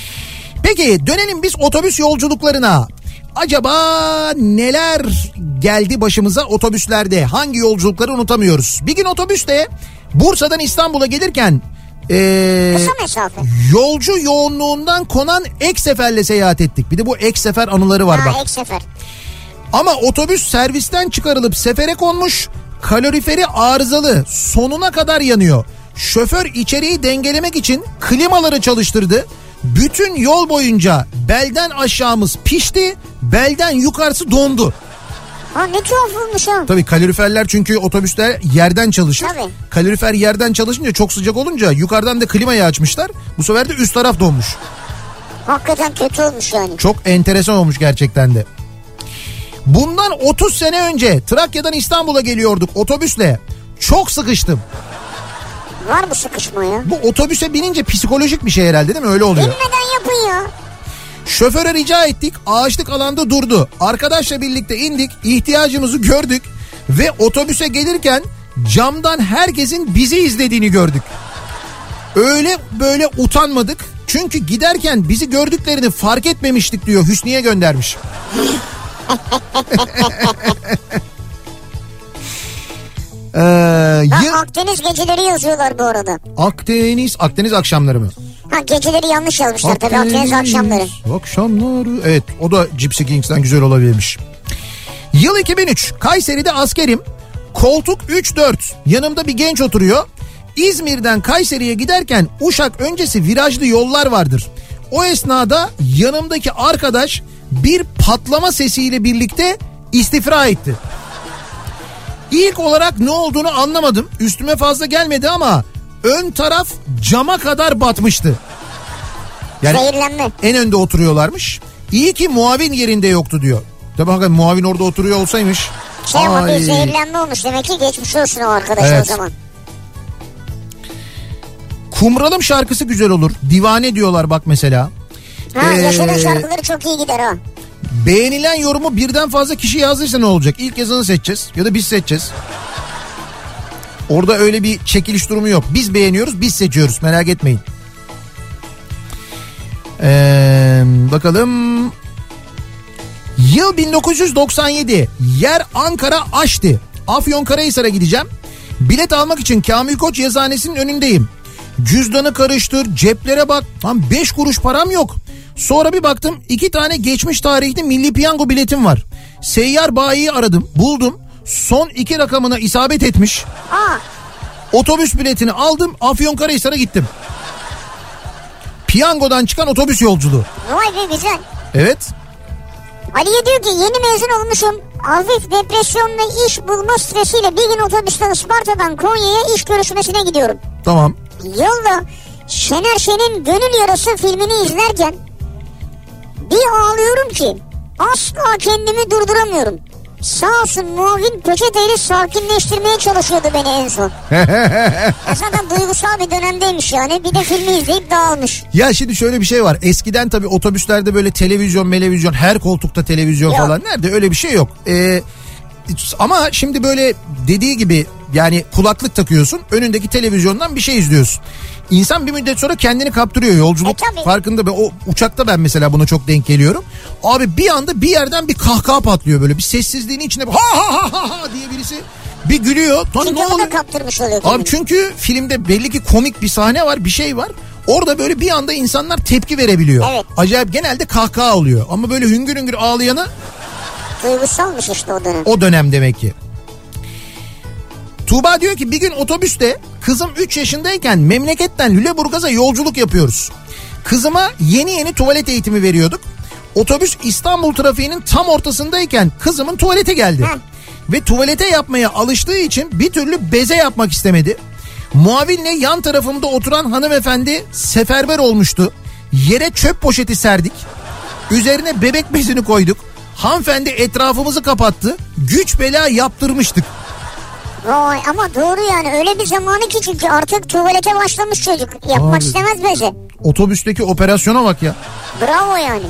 Speaker 4: Peki dönelim biz otobüs yolculuklarına. Acaba neler geldi başımıza otobüslerde? Hangi yolculukları unutamıyoruz? Bir gün otobüste Bursa'dan İstanbul'a gelirken ee,
Speaker 3: Kısa mesafe.
Speaker 4: yolcu yoğunluğundan konan ek seferle seyahat ettik. Bir de bu ek sefer anıları var bak.
Speaker 3: Ha, ek sefer.
Speaker 4: Ama otobüs servisten çıkarılıp sefere konmuş, kaloriferi arızalı, sonuna kadar yanıyor. Şoför içeriği dengelemek için klimaları çalıştırdı. Bütün yol boyunca belden aşağımız pişti, belden yukarısı dondu.
Speaker 3: Ha ne tuhaf olmuş ha.
Speaker 4: Tabii kaloriferler çünkü otobüsler yerden çalışır.
Speaker 3: Tabii.
Speaker 4: Kalorifer yerden çalışınca çok sıcak olunca yukarıdan da klimayı açmışlar. Bu sefer de üst taraf donmuş.
Speaker 3: Hakikaten kötü olmuş yani.
Speaker 4: Çok enteresan olmuş gerçekten de. Bundan otuz sene önce Trakya'dan İstanbul'a geliyorduk otobüsle. Çok sıkıştım.
Speaker 3: Var mı sıkışma ya?
Speaker 4: Bu otobüse binince psikolojik bir şey herhalde değil mi? Öyle oluyor.
Speaker 3: Bilmeden yapın ya.
Speaker 4: Şoföre rica ettik. Ağaçlık alanda durdu. Arkadaşla birlikte indik. İhtiyacımızı gördük. Ve otobüse gelirken camdan herkesin bizi izlediğini gördük. Öyle böyle utanmadık. Çünkü giderken bizi gördüklerini fark etmemiştik diyor. Hüsniye göndermiş. ee,
Speaker 3: Bak
Speaker 4: yıl...
Speaker 3: Akdeniz geceleri yazıyorlar bu arada.
Speaker 4: Akdeniz, Akdeniz akşamları mı?
Speaker 3: Ha geceleri yanlış yazmışlar tabii Akdeniz akşamları.
Speaker 4: Akşamları. Evet, o da Gypsy Kings'ten güzel olabilirmiş. Yıl iki bin üç. Kayseri'de askerim. Koltuk üç dört. Yanımda bir genç oturuyor. İzmir'den Kayseri'ye giderken Uşak öncesi virajlı yollar vardır. O esnada yanımdaki arkadaş bir patlama sesiyle birlikte istifra etti. İlk olarak ne olduğunu anlamadım. Üstüme fazla gelmedi ama ön taraf cama kadar batmıştı. Yani
Speaker 3: zehirlenme.
Speaker 4: En önde oturuyorlarmış. İyi ki muavin yerinde yoktu diyor. Tabii hakikaten muavin orada oturuyor olsaymış.
Speaker 3: Şey ama bir zehirlenme olmuş demek ki, geçmiş olsun o arkadaş evet. O zaman.
Speaker 4: Kumralım şarkısı güzel olur. Divane diyorlar bak mesela.
Speaker 3: Ha
Speaker 4: ee,
Speaker 3: Yaşar'ın şarkıları çok iyi gider ha.
Speaker 4: Beğenilen yorumu birden fazla kişi yazdıysa ne olacak? İlk yazanı seçeceğiz ya da biz seçeceğiz. Orada öyle bir çekiliş durumu yok. Biz beğeniyoruz, biz seçiyoruz, merak etmeyin. Ee, bakalım. Yıl bin dokuz yüz doksan yedi. Yer Ankara Aşti. Afyonkarahisar'a gideceğim. Bilet almak için Kamil Koç yazıhanesinin önündeyim. Cüzdanı karıştır, ceplere bak. Tam beş kuruş param yok. Sonra bir baktım iki tane geçmiş tarihli Milli Piyango biletim var. Seyyar bayiyi aradım, buldum. Son iki rakamına isabet etmiş.
Speaker 3: Aa.
Speaker 4: Otobüs biletini aldım, Afyonkarahisar'a gittim. Piyangodan çıkan otobüs yolculuğu.
Speaker 3: Vay be güzel.
Speaker 4: Evet.
Speaker 3: Aliye diyor ki yeni mezun olmuşum. Hafif depresyon ve iş bulma stresiyle bir gün otobüsten Isparta'dan Konya'ya iş görüşmesine gidiyorum.
Speaker 4: Tamam.
Speaker 3: Yolda Şener Şen'in Gönül Yarası filmini izlerken bir ağlıyorum ki asla kendimi durduramıyorum. Sağ olsun muavin peçeteyle sakinleştirmeye çalışıyordu beni en son. Zaten duygusal bir dönemdeymiş yani. Bir de filmi izleyip dağılmış.
Speaker 4: Ya şimdi şöyle bir şey var. Eskiden tabii otobüslerde böyle televizyon, melevizyon, her koltukta televizyon yok. Falan. Nerede? Öyle bir şey yok. Ee, ama şimdi böyle dediği gibi yani kulaklık takıyorsun. Önündeki televizyondan bir şey izliyorsun. İnsan bir müddet sonra kendini kaptırıyor. Yolculuk
Speaker 3: e,
Speaker 4: farkında. Ben, o uçakta ben mesela buna çok denk geliyorum. Abi bir anda bir yerden bir kahkaha patlıyor böyle. Bir sessizliğin içinde ha ha ha ha ha diye birisi bir gülüyor.
Speaker 3: Çünkü
Speaker 4: ne
Speaker 3: o
Speaker 4: oluyor?
Speaker 3: da kaptırmış oluyor.
Speaker 4: Abi çünkü filmde belli ki komik bir sahne var, bir şey var. Orada böyle bir anda insanlar tepki verebiliyor.
Speaker 3: Evet.
Speaker 4: Acayip, genelde kahkaha oluyor. Ama böyle hüngür hüngür ağlayanı...
Speaker 3: Duygusalmış işte o dönem.
Speaker 4: O dönem demek ki. Tuğba diyor ki bir gün otobüste kızım üç yaşındayken memleketten Lüleburgaz'a yolculuk yapıyoruz. Kızıma yeni yeni tuvalet eğitimi veriyorduk. Otobüs İstanbul trafiğinin tam ortasındayken kızımın tuvalete geldi. Heh. Ve tuvalete yapmaya alıştığı için bir türlü beze yapmak istemedi. Muavinle yan tarafımda oturan hanımefendi seferber olmuştu. Yere çöp poşeti serdik. Üzerine bebek bezini koyduk. Hanımefendi etrafımızı kapattı. Güç bela yaptırmıştık.
Speaker 3: Vay ama doğru yani, öyle bir zamanı ki çünkü artık tuvalete başlamış çocuk. Yapmak Abi, istemez beze.
Speaker 4: Otobüsteki operasyona bak ya.
Speaker 3: Bravo yani.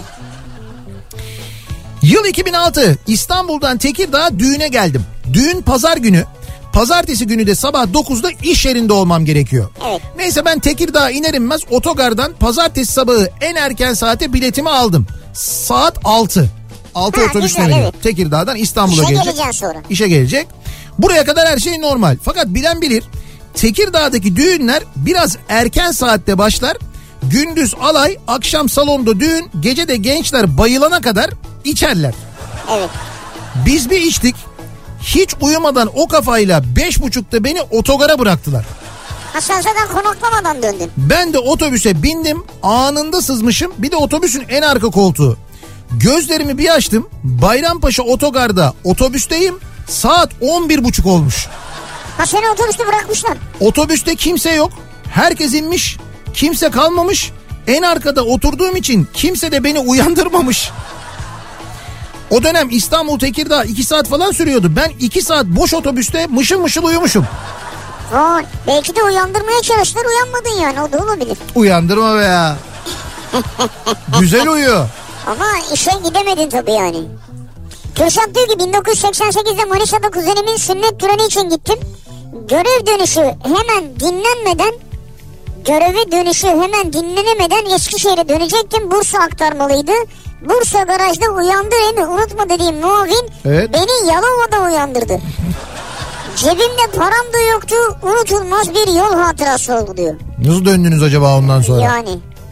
Speaker 4: Yıl iki bin altı. İstanbul'dan Tekirdağ'a düğüne geldim. Düğün pazar günü. Pazartesi günü de sabah dokuzda iş yerinde olmam gerekiyor.
Speaker 3: Evet.
Speaker 4: Neyse ben Tekirdağ'a iner inmez otogardan pazartesi sabahı en erken saate biletimi aldım. Saat altı. altı otobüsüne gidiyor. Evet. Tekirdağ'dan İstanbul'a
Speaker 3: İşe
Speaker 4: gelecek.
Speaker 3: geleceğim sonra.
Speaker 4: İşe gelecek. Buraya kadar her şey normal. Fakat bilen bilir, Tekirdağ'daki düğünler biraz erken saatte başlar. Gündüz alay, akşam salonda düğün, gece de gençler bayılana kadar içerler.
Speaker 3: Evet.
Speaker 4: Biz bir içtik. Hiç uyumadan o kafayla beş buçukta beni otogara bıraktılar.
Speaker 3: Ha sen zaten konaklamadan döndün.
Speaker 4: Ben de otobüse bindim, anında sızmışım. Bir de otobüsün en arka koltuğu. Gözlerimi bir açtım. Bayrampaşa otogarda otobüsteyim. Saat on bir buçuk olmuş.
Speaker 3: Ha seni otobüste bırakmışlar.
Speaker 4: Otobüste kimse yok. Herkes inmiş. Kimse kalmamış. En arkada oturduğum için kimse de beni uyandırmamış. O dönem İstanbul Tekirdağ iki saat falan sürüyordu. Ben iki saat boş otobüste mışıl mışıl uyumuşum.
Speaker 3: Vay, belki de uyandırmaya çalıştılar, uyanmadın yani, o da olabilir.
Speaker 4: Uyandırma be ya. Güzel uyuyor.
Speaker 3: Ama işe gidemedin tabii yani. Kürşat diyor ki bin dokuz yüz seksen sekizde Manisa'da kuzenimin sünnet töreni için gittim. Görev dönüşü hemen dinlenmeden Göreve dönüşü hemen dinlenemeden Eskişehir'e dönecektim. Bursa aktarmalıydı. Bursa garajda uyandır emi unutma dediğim muavin
Speaker 4: evet.
Speaker 3: Beni Yalova'da uyandırdı. Cebimde param da yoktu. Unutulmaz bir yol hatırası oldu diyor.
Speaker 4: Nasıl döndünüz acaba ondan sonra?
Speaker 3: Yani.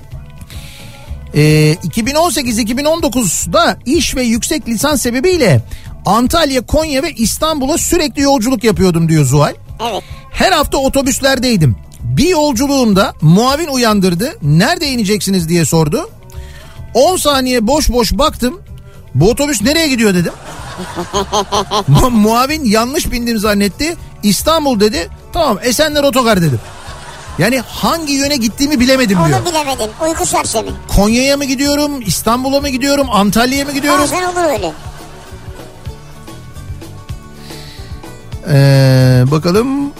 Speaker 4: Ee, iki bin on sekiz iki bin on dokuzda iş ve yüksek lisans sebebiyle Antalya, Konya ve İstanbul'a sürekli yolculuk yapıyordum diyor Zuhal.
Speaker 3: Evet.
Speaker 4: Her hafta otobüslerdeydim. Bir yolculuğumda muavin uyandırdı. Nerede ineceksiniz diye sordu. on saniye boş boş baktım. Bu otobüs nereye gidiyor dedim. Mu- muavin yanlış bindim zannetti. İstanbul dedi. Tamam, Esenler Otogar dedim. Yani hangi yöne gittiğimi bilemedim diyor.
Speaker 3: Onu bilemedin. Uyku sersemi.
Speaker 4: Konya'ya mı gidiyorum, İstanbul'a mı gidiyorum, Antalya'ya mı gidiyorum?
Speaker 3: Bazen olur öyle.
Speaker 4: Ee, bakalım.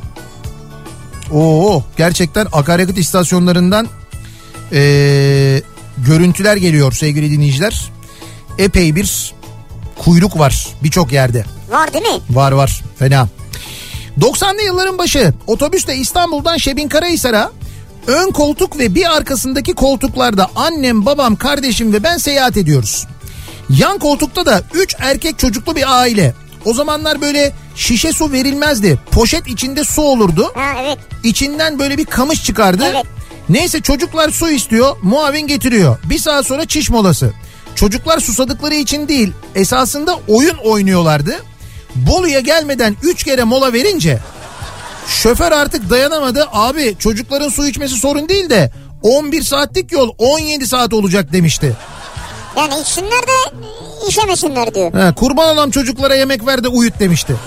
Speaker 4: Oo, gerçekten akaryakıt istasyonlarından ee, görüntüler geliyor sevgili dinleyiciler. Epey bir kuyruk var birçok yerde.
Speaker 3: Var değil mi?
Speaker 4: Var var, fena. doksanlı yılların başı otobüsle İstanbul'dan Şebinkarahisar'a ön koltuk ve bir arkasındaki koltuklarda annem, babam, kardeşim ve ben seyahat ediyoruz. Yan koltukta da üç erkek çocuklu bir aile. O zamanlar böyle şişe su verilmezdi. Poşet içinde su olurdu.
Speaker 3: Ha evet.
Speaker 4: İçinden böyle bir kamış çıkardı.
Speaker 3: Evet.
Speaker 4: Neyse çocuklar su istiyor. Muavin getiriyor. Bir saat sonra çiş molası. Çocuklar susadıkları için değil, esasında oyun oynuyorlardı. Bolu'ya gelmeden üç kere mola verince şoför artık dayanamadı. Abi çocukların su içmesi sorun değil de on bir saatlik yol on yedi saat olacak demişti.
Speaker 3: Yani içsinler de işemesinler diyor.
Speaker 4: He, kurban olam çocuklara yemek ver de uyut demişti.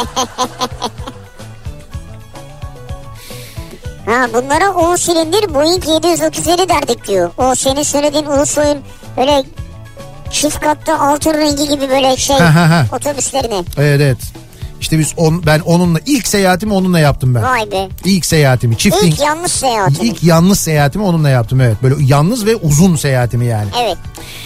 Speaker 3: Ha bunlara on silindir Boeing yedi yüz otuz yedi derdik diyor. O senin söylediğin Ulusoy'un öyle çift katlı altın rengi gibi böyle şey otobüslerini.
Speaker 4: Evet evet. İşte biz on, ben onunla ilk seyahatimi onunla yaptım ben.
Speaker 3: Vay be.
Speaker 4: İlk seyahatimi çifting.
Speaker 3: İlk yalnız seyahatimi.
Speaker 4: İlk yalnız seyahatimi onunla yaptım evet. Böyle yalnız ve uzun seyahatimi yani.
Speaker 3: Evet.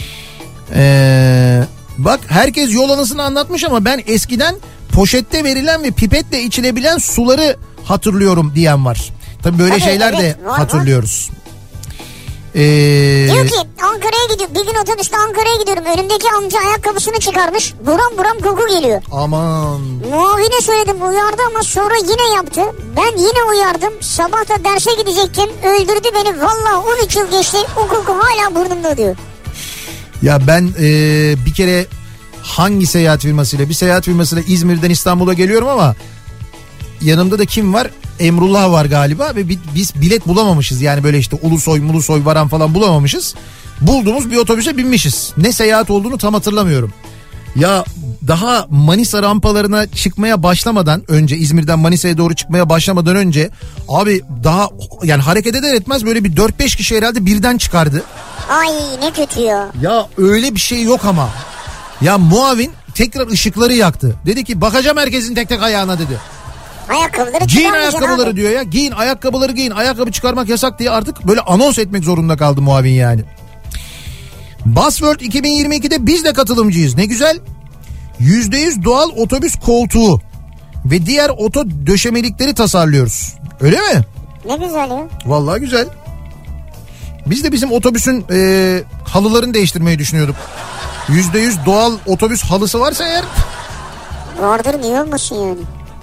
Speaker 4: Ee, bak herkes yol anısını anlatmış ama ben eskiden poşette verilen ve pipetle içilebilen suları hatırlıyorum diyen var. Tabii böyle
Speaker 3: Tabii,
Speaker 4: şeyler
Speaker 3: evet,
Speaker 4: de
Speaker 3: var,
Speaker 4: hatırlıyoruz. Ee,
Speaker 3: Diyor ki Ankara'ya gidiyor. Bir gün otobüste Ankara'ya gidiyorum. Önümdeki amca ayakkabısını çıkarmış. Buram buram koku geliyor.
Speaker 4: Aman.
Speaker 3: Muavine söyledim, uyardı ama sonra yine yaptı. Ben yine uyardım. Sabah da derse gidecektim. Öldürdü beni. Vallahi on üç yıl geçti. O koku hala burnumda diyor.
Speaker 4: Ya ben e, bir kere hangi seyahat firmasıyla bir seyahat firmasıyla İzmir'den İstanbul'a geliyorum ama yanımda da kim var? Emrullah var galiba ve biz bilet bulamamışız. Yani böyle işte Ulusoy, Mulusoy, Varan falan bulamamışız. Bulduğumuz bir otobüse binmişiz. Ne seyahat olduğunu tam hatırlamıyorum. Ya daha Manisa rampalarına çıkmaya başlamadan önce, İzmir'den Manisa'ya doğru çıkmaya başlamadan önce abi daha yani hareket eder etmez böyle bir dört beş kişi herhalde birden çıkardı.
Speaker 3: Ay ne kötü ya.
Speaker 4: Ya öyle bir şey yok ama. Ya muavin tekrar ışıkları yaktı. Dedi ki bakacağım herkesin tek tek ayağına dedi.
Speaker 3: Ayakkabıları
Speaker 4: giyin ayakkabıları abi diyor ya. Giyin ayakkabıları giyin. Ayakkabı çıkarmak yasak diye artık böyle anons etmek zorunda kaldı muavin yani. Buzzworld iki bin yirmi ikide biz de katılımcıyız. Ne güzel. yüzde yüz doğal otobüs koltuğu ve diğer oto döşemelikleri tasarlıyoruz. Öyle mi?
Speaker 3: Ne güzel ya.
Speaker 4: Vallahi güzel. Biz de bizim otobüsün e, halılarını değiştirmeyi düşünüyorduk. yüzde yüz doğal otobüs halısı varsa eğer.
Speaker 3: Vardır, niye olmasın yani.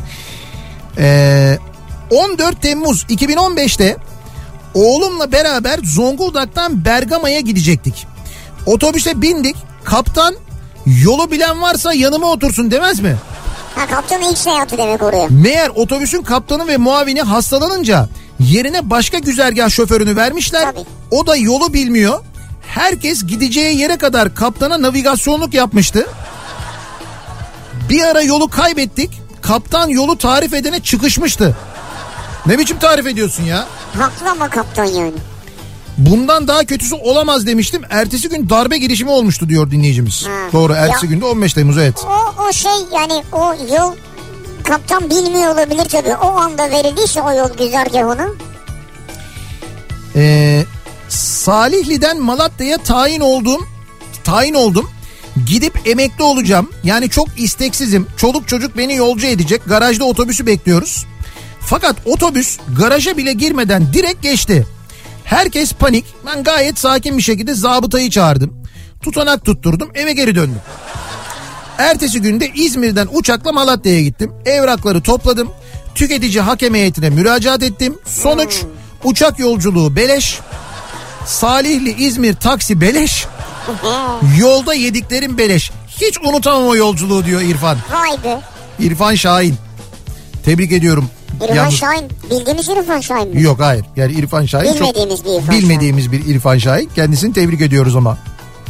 Speaker 4: Ee, on dört Temmuz iki bin on beşte oğlumla beraber Zonguldak'tan Bergama'ya gidecektik. Otobüse bindik. Kaptan yolu bilen varsa yanıma otursun demez mi?
Speaker 3: Ha kaptanın ilk seyahati demek oraya.
Speaker 4: Meğer otobüsün kaptanı ve muavini hastalanınca yerine başka güzergah şoförünü vermişler.
Speaker 3: Tabii.
Speaker 4: O da yolu bilmiyor. Herkes gideceği yere kadar kaptana navigasyonluk yapmıştı. Bir ara yolu kaybettik. Kaptan yolu tarif edene çıkışmıştı. Ne biçim tarif ediyorsun ya?
Speaker 3: Haklı ama kaptan yani.
Speaker 4: Bundan daha kötüsü olamaz demiştim. Ertesi gün darbe girişimi olmuştu diyor dinleyicimiz. Ha. Doğru, ertesi ya, günde on beş Temmuz, evet.
Speaker 3: O, o şey yani o yol kaptan bilmiyor olabilir tabii. O anda verildiyse o yol güzergahına.
Speaker 4: Ee, Salihli'den Malatya'ya tayin oldum. Tayin oldum. Gidip emekli olacağım. Yani çok isteksizim. Çoluk çocuk beni yolcu edecek. Garajda otobüsü bekliyoruz. Fakat otobüs garaja bile girmeden direkt geçti. Herkes panik. Ben gayet sakin bir şekilde zabıtayı çağırdım. Tutanak tutturdum. Eve geri döndüm. Ertesi günde İzmir'den uçakla Malatya'ya gittim. Evrakları topladım. Tüketici hakem heyetine müracaat ettim. Sonuç hmm. uçak yolculuğu beleş. Salihli İzmir taksi beleş. Yolda yediklerim beleş. Hiç unutamam o yolculuğu diyor İrfan.
Speaker 3: Vay be.
Speaker 4: İrfan Şahin. Tebrik ediyorum.
Speaker 3: İrfan Yalnız... Şahin bildiğimiz İrfan Şahin mi?
Speaker 4: Yok, hayır. Yani İrfan Şahin
Speaker 3: bilmediğimiz
Speaker 4: çok
Speaker 3: bir İrfan
Speaker 4: bilmediğimiz
Speaker 3: Şahin.
Speaker 4: bir İrfan Şahin. Kendisini tebrik ediyoruz ama.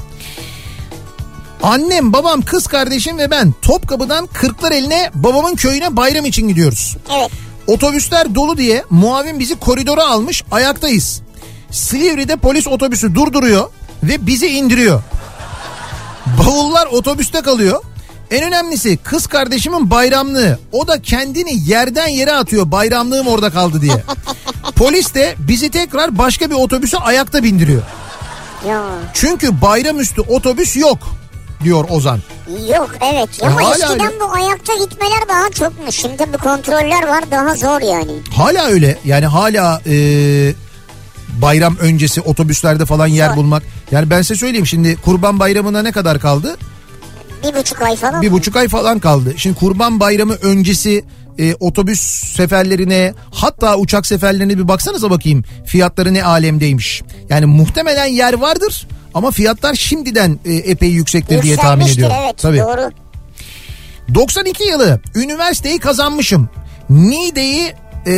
Speaker 4: Annem, babam, kız kardeşim ve ben Topkapı'dan Kırklareli'ne, babamın köyüne bayram için gidiyoruz.
Speaker 3: Evet.
Speaker 4: Otobüsler dolu diye muavin bizi koridora almış, ayaktayız. Silivri'de polis otobüsü durduruyor ve bizi indiriyor. Bavullar otobüste kalıyor. En önemlisi kız kardeşimin bayramlığı. O da kendini yerden yere atıyor, bayramlığım orada kaldı diye. Polis de bizi tekrar başka bir otobüse ayakta bindiriyor.
Speaker 3: Ya.
Speaker 4: Çünkü bayramüstü otobüs yok diyor Ozan.
Speaker 3: Yok, evet. Ya ama eskiden öyle. Bu ayakta gitmeler daha çokmuş. Şimdi bu kontroller var, daha zor yani.
Speaker 4: Hala öyle. Yani hala e, bayram öncesi otobüslerde falan yer zor. Bulmak. Yani ben size söyleyeyim, şimdi Kurban Bayramı'na ne kadar kaldı?
Speaker 3: Bir buçuk ay falan.
Speaker 4: Bir buçuk ay falan kaldı. Şimdi Kurban Bayramı öncesi e, otobüs seferlerine, hatta uçak seferlerine bir baksanıza bakayım. Fiyatları ne alemdeymiş. Yani muhtemelen yer vardır ama fiyatlar şimdiden e, epey yüksektir diye tahmin ediyorum.
Speaker 3: Evet, tabii. Doğru.
Speaker 4: doksan iki yılı üniversiteyi kazanmışım. Niğde'yi e,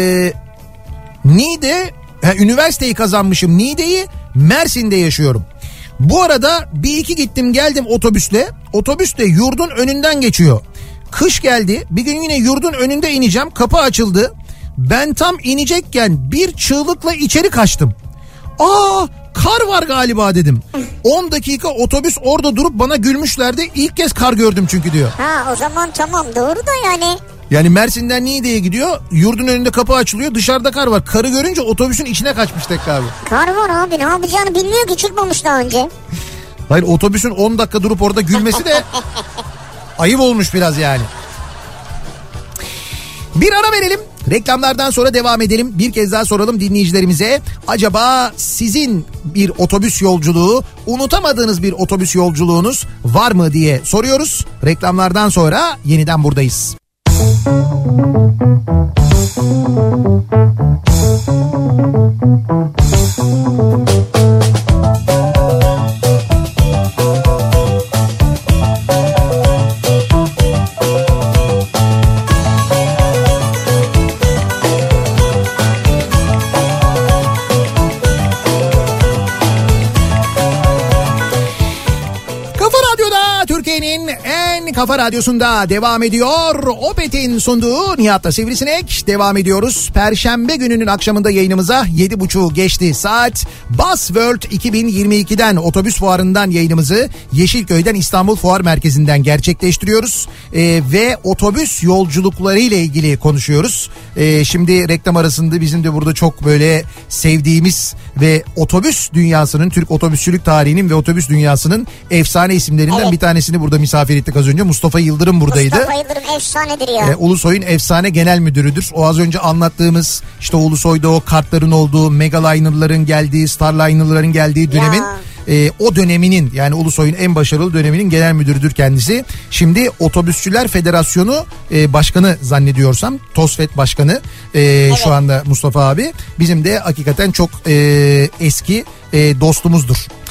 Speaker 4: Niğde ha, üniversiteyi kazanmışım. Niğde'yi Mersin'de yaşıyorum. Bu arada bir iki gittim geldim otobüsle. Otobüs de yurdun önünden geçiyor. Kış geldi. Bir gün yine yurdun önünde ineceğim. Kapı açıldı. Ben tam inecekken bir çığlıkla içeri kaçtım. Aa, kar var galiba dedim. on dakika otobüs orada durup bana gülmüşlerdi. İlk kez kar gördüm çünkü diyor.
Speaker 3: Ha, o zaman tamam, doğru da yani.
Speaker 4: Yani Mersin'den Niğde'ye gidiyor. Yurdun önünde kapı açılıyor. Dışarıda kar var. Karı görünce otobüsün içine kaçmış tekrar abi.
Speaker 3: Kar var abi, ne yapacağını bilmiyor ki, çıkmamış daha önce.
Speaker 4: Hayır, otobüsün on dakika durup orada gülmesi de ayıp olmuş biraz yani. Bir ara verelim. Reklamlardan sonra devam edelim. Bir kez daha soralım dinleyicilerimize. Acaba sizin bir otobüs yolculuğu, unutamadığınız bir otobüs yolculuğunuz var mı diye soruyoruz. Reklamlardan sonra yeniden buradayız. Kafa Radyosu'nda devam ediyor. Opet'in sunduğu Nihat'la Sivrisinek devam ediyoruz. Perşembe gününün akşamında yayınımıza yedi buçuğu geçti saat. Buzzworld iki bin yirmi ikiden otobüs fuarından yayınımızı Yeşilköy'den İstanbul Fuar Merkezi'nden gerçekleştiriyoruz. Ee, ve otobüs yolculukları ile ilgili konuşuyoruz. Ee, şimdi reklam arasında bizim de burada çok böyle sevdiğimiz ve otobüs dünyasının, Türk otobüsçülük tarihinin ve otobüs dünyasının efsane isimlerinden evet. bir tanesini burada misafir ettik az önce. Mustafa Yıldırım buradaydı.
Speaker 3: Mustafa Yıldırım efsanedir ya.
Speaker 4: Ee, Ulusoy'un efsane genel müdürüdür. O az önce anlattığımız işte Ulusoy'da o kartların olduğu, Megaliner'ların geldiği, Starliner'ların geldiği dönemin e, o döneminin, yani Ulusoy'un en başarılı döneminin genel müdürüdür kendisi. Şimdi Otobüsçüler Federasyonu e, Başkanı zannediyorsam, TOSFED Başkanı e, evet. şu anda Mustafa abi. Bizim de hakikaten çok e, eski e, dostumuzdur.